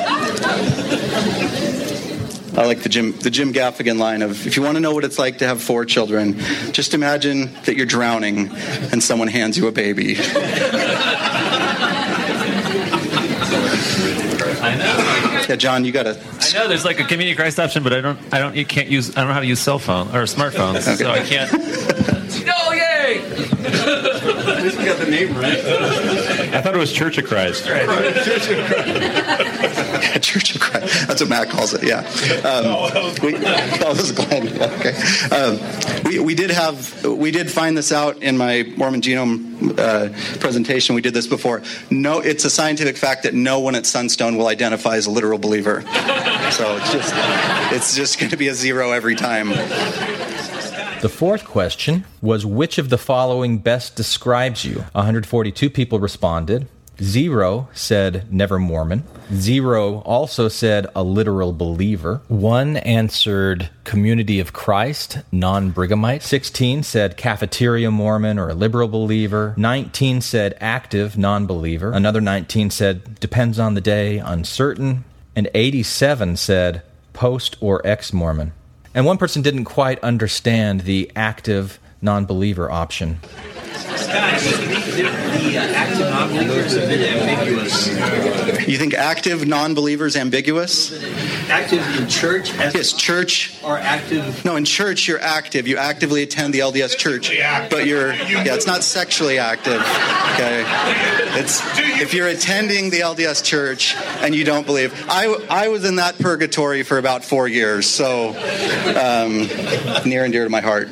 I like the Jim the Jim Gaffigan line of, if you want to know what it's like to have four children, just imagine that you're drowning and someone hands you a baby. I know. Yeah, John, you gotta. I know there's like a community Christ option, but I don't. I don't. You can't use. I don't know how to use cell phone or smartphones, okay. so I can't. Oh yay! At least we got the name right. I thought it was Church of Christ. Right. Church of Christ. Church of Christ. That's what Matt calls it. Yeah. Um, we, that was Glenn. Yeah, okay. Um, we we did have we did find this out in my Mormon Genome uh, presentation. We did this before. No, it's a scientific fact that no one at Sunstone will identify as a literal believer. So it's just it's just going to be a zero every time. The fourth question was, which of the following best describes you? one hundred forty-two people responded. Zero said never Mormon. Zero also said a literal believer. One answered Community of Christ, non-Brigamite. sixteen said cafeteria Mormon or a liberal believer. nineteen said active, non-believer. Another nineteen said depends on the day, uncertain. And eighty-seven said post or ex-Mormon. And one person didn't quite understand the active non-believer option. The uh, active non-believers have been ambiguous. You think active non-believers ambiguous? Active in church? As yes, church. Or active? No, in church you're active. You actively attend the L D S church. But you're, yeah, it's not sexually active. Okay? It's, if you're attending the L D S church and you don't believe. I, I was in that purgatory for about four years, so um, near and dear to my heart.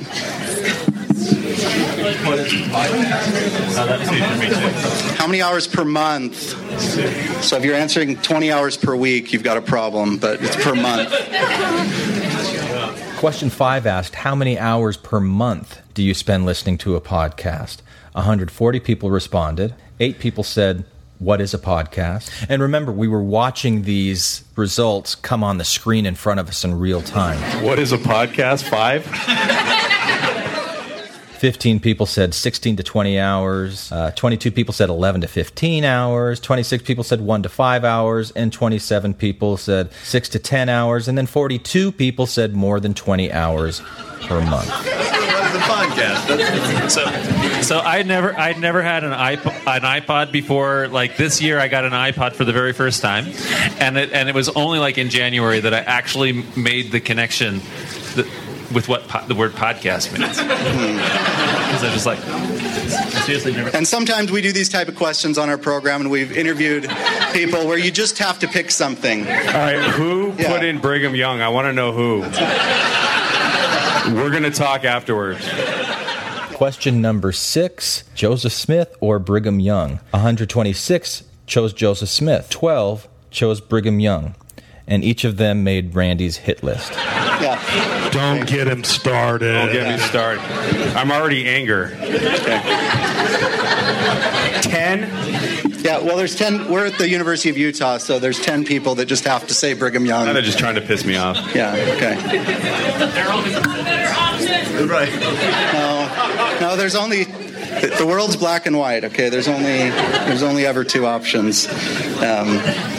How many hours per month? So if you're answering twenty hours per week, you've got a problem, but it's per month. Question five asked, how many hours per month do you spend listening to a podcast? one hundred forty people responded. Eight people said, what is a podcast? And remember, we were watching these results come on the screen in front of us in real time. What is a podcast? Five? fifteen people said sixteen to twenty hours. Uh, twenty-two people said eleven to fifteen hours. twenty-six people said one to five hours. And twenty-seven people said six to ten hours. And then forty-two people said more than twenty hours per month. The podcast. So, so I never, I'd never had an iPod, an iPod before. Like this year, I got an iPod for the very first time, and it, and it was only like in January that I actually made the connection that, with what po- the word podcast means. Because I just like, I seriously never. And sometimes we do these type of questions on our program, and we've interviewed people where you just have to pick something. All right, who Yeah. put in Brigham Young? I want to know who. We're going to talk afterwards. Question number six, Joseph Smith or Brigham Young? one hundred twenty-six chose Joseph Smith. twelve chose Brigham Young. And each of them made Randy's hit list. Yeah. Don't get him started. Don't get me started. I'm already anger. ten? Yeah, well, there's ten. We're at the University of Utah, so there's ten people that just have to say Brigham Young. They're just trying to piss me off. Yeah, okay. Right. No, no, there's only... The world's black and white, okay? There's only there's only ever two options. Um,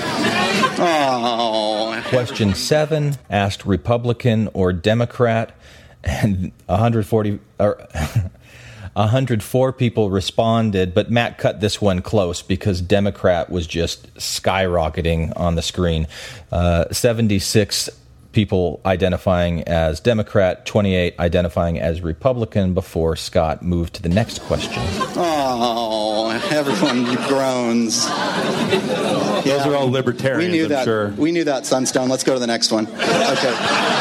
oh. Question seven asked Republican or Democrat, and one hundred forty or one hundred four people responded, but Matt cut this one close because Democrat was just skyrocketing on the screen. Uh, seventy-six people identifying as Democrat, twenty-eight identifying as Republican before Scott moved to the next question. Oh, everyone groans. Those Yeah. are all libertarians, We knew I'm that. sure. We knew that, Sunstone. Let's go to the next one. Okay.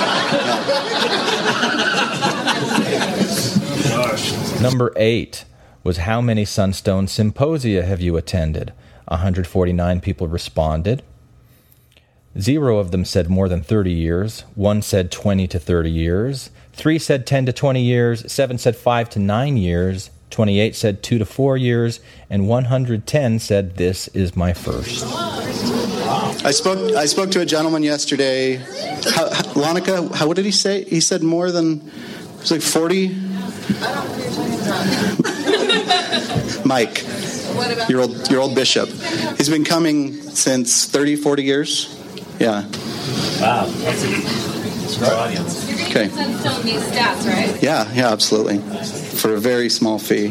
Number eight was how many Sunstone Symposia have you attended? one hundred forty-nine people responded. Zero of them said more than thirty years. One said twenty to thirty years. Three said ten to twenty years. Seven said five to nine years. twenty-eight said two to four years. And one hundred ten said this is my first. I spoke. I spoke to a gentleman yesterday. How, how, Lonica, how, what did he say? He said more than. It was like forty. Mike, your old your old bishop. He's been coming since thirty, forty years. Yeah. Wow, that's a our audience. Okay. Sunstone these stats, right? Yeah, yeah, absolutely. For a very small fee.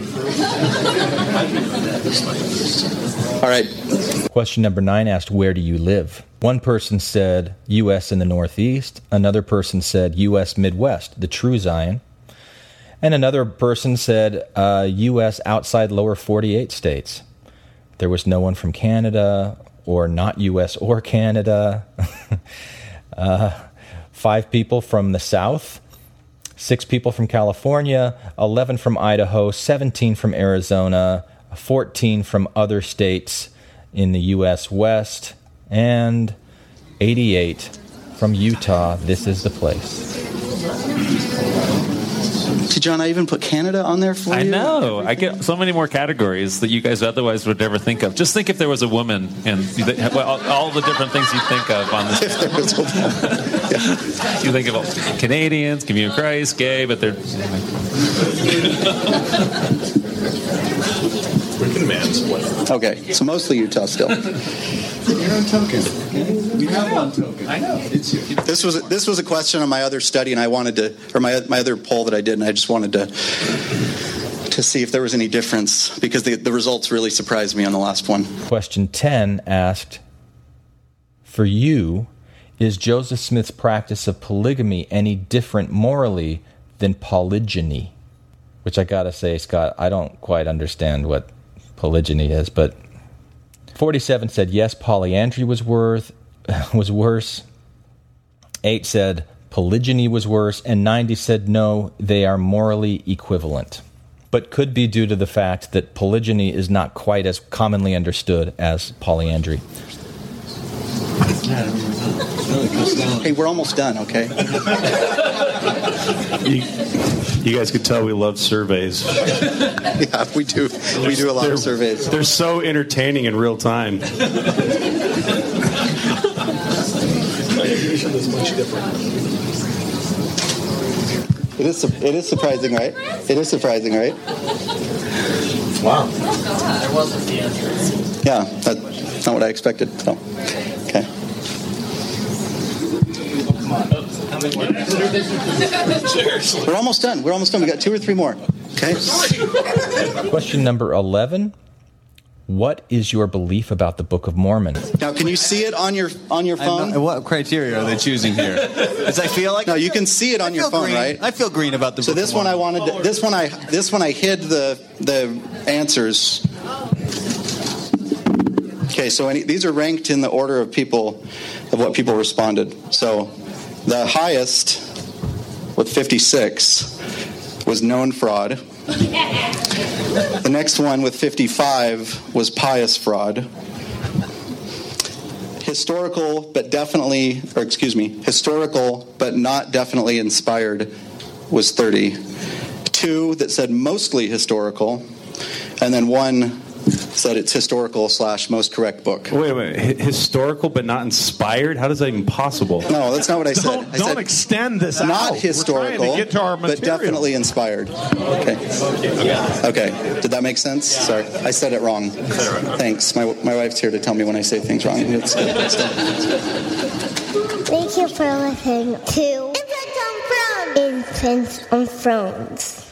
All right. Question number nine asked, where do you live? One person said U S in the Northeast. Another person said U S Midwest, the true Zion. And another person said uh, U S outside lower forty-eight states. There was no one from Canada or not U S or Canada. uh, five people from the South. Six people from California. eleven from Idaho. seventeen from Arizona. fourteen from other states in the U S West. And eighty-eight from Utah. This is the place. See, John, I even put Canada on there for I you. know. I get so many more categories that you guys otherwise would never think of. Just think if there was a woman and well, all, all the different things you think of on this. If there was a woman. Yeah. You think of all, Canadians, Community of Christ, gay, but they're. Okay, so mostly Utah still. You're on token. We have one token. I know. It's you. This was this was a question on my other study, and I wanted to, or my my other poll that I did, and I just wanted to to see if there was any difference because the the results really surprised me on the last one. Question ten asked, for you, is Joseph Smith's practice of polygamy any different morally than polygyny? Which I gotta say, Scott, I don't quite understand what polygyny is, but forty-seven said yes, polyandry was worth was worse. Eight said polygyny was worse, and ninety said no, they are morally equivalent. But could be due to the fact that polygyny is not quite as commonly understood as polyandry. Hey, we're almost done, okay? You, you guys could tell we love surveys. Yeah, we do. We do a lot they're, of surveys. They're so entertaining in real time. It is. It is surprising, right? It is surprising, right? Wow. There wasn't the answer. Yeah, that's not what I expected. So, okay. We're almost done. We're almost done. We got two or three more. Okay. Question number eleven. What is your belief about the Book of Mormon? Now, can you see it on your on your phone? Not, what criteria are they choosing here? Does I feel like no, you can see it on your phone, green. right? I feel green about the. So Book this of one I Mormon. wanted. To, this one I this one I hid the the answers. Okay, so any, these are ranked in the order of people of what people responded. So the highest with fifty-six was known fraud. The next one with fifty-five was pious fraud. Historical, but definitely, or excuse me, historical, but not definitely inspired was thirty. Two that said mostly historical, and then one said it's historical slash most correct book. Wait a minute. H- historical but not inspired? How is that even possible? No, that's not what I said. Don't, I don't said extend this not out. historical, We're trying to get to our but material. definitely inspired. Okay. Okay. Did that make sense? Sorry, I said it wrong. Thanks. My my wife's here to tell me when I say things wrong. It's good. It's good. Thank you for listening to Infants on Thrones. Infants on Thrones.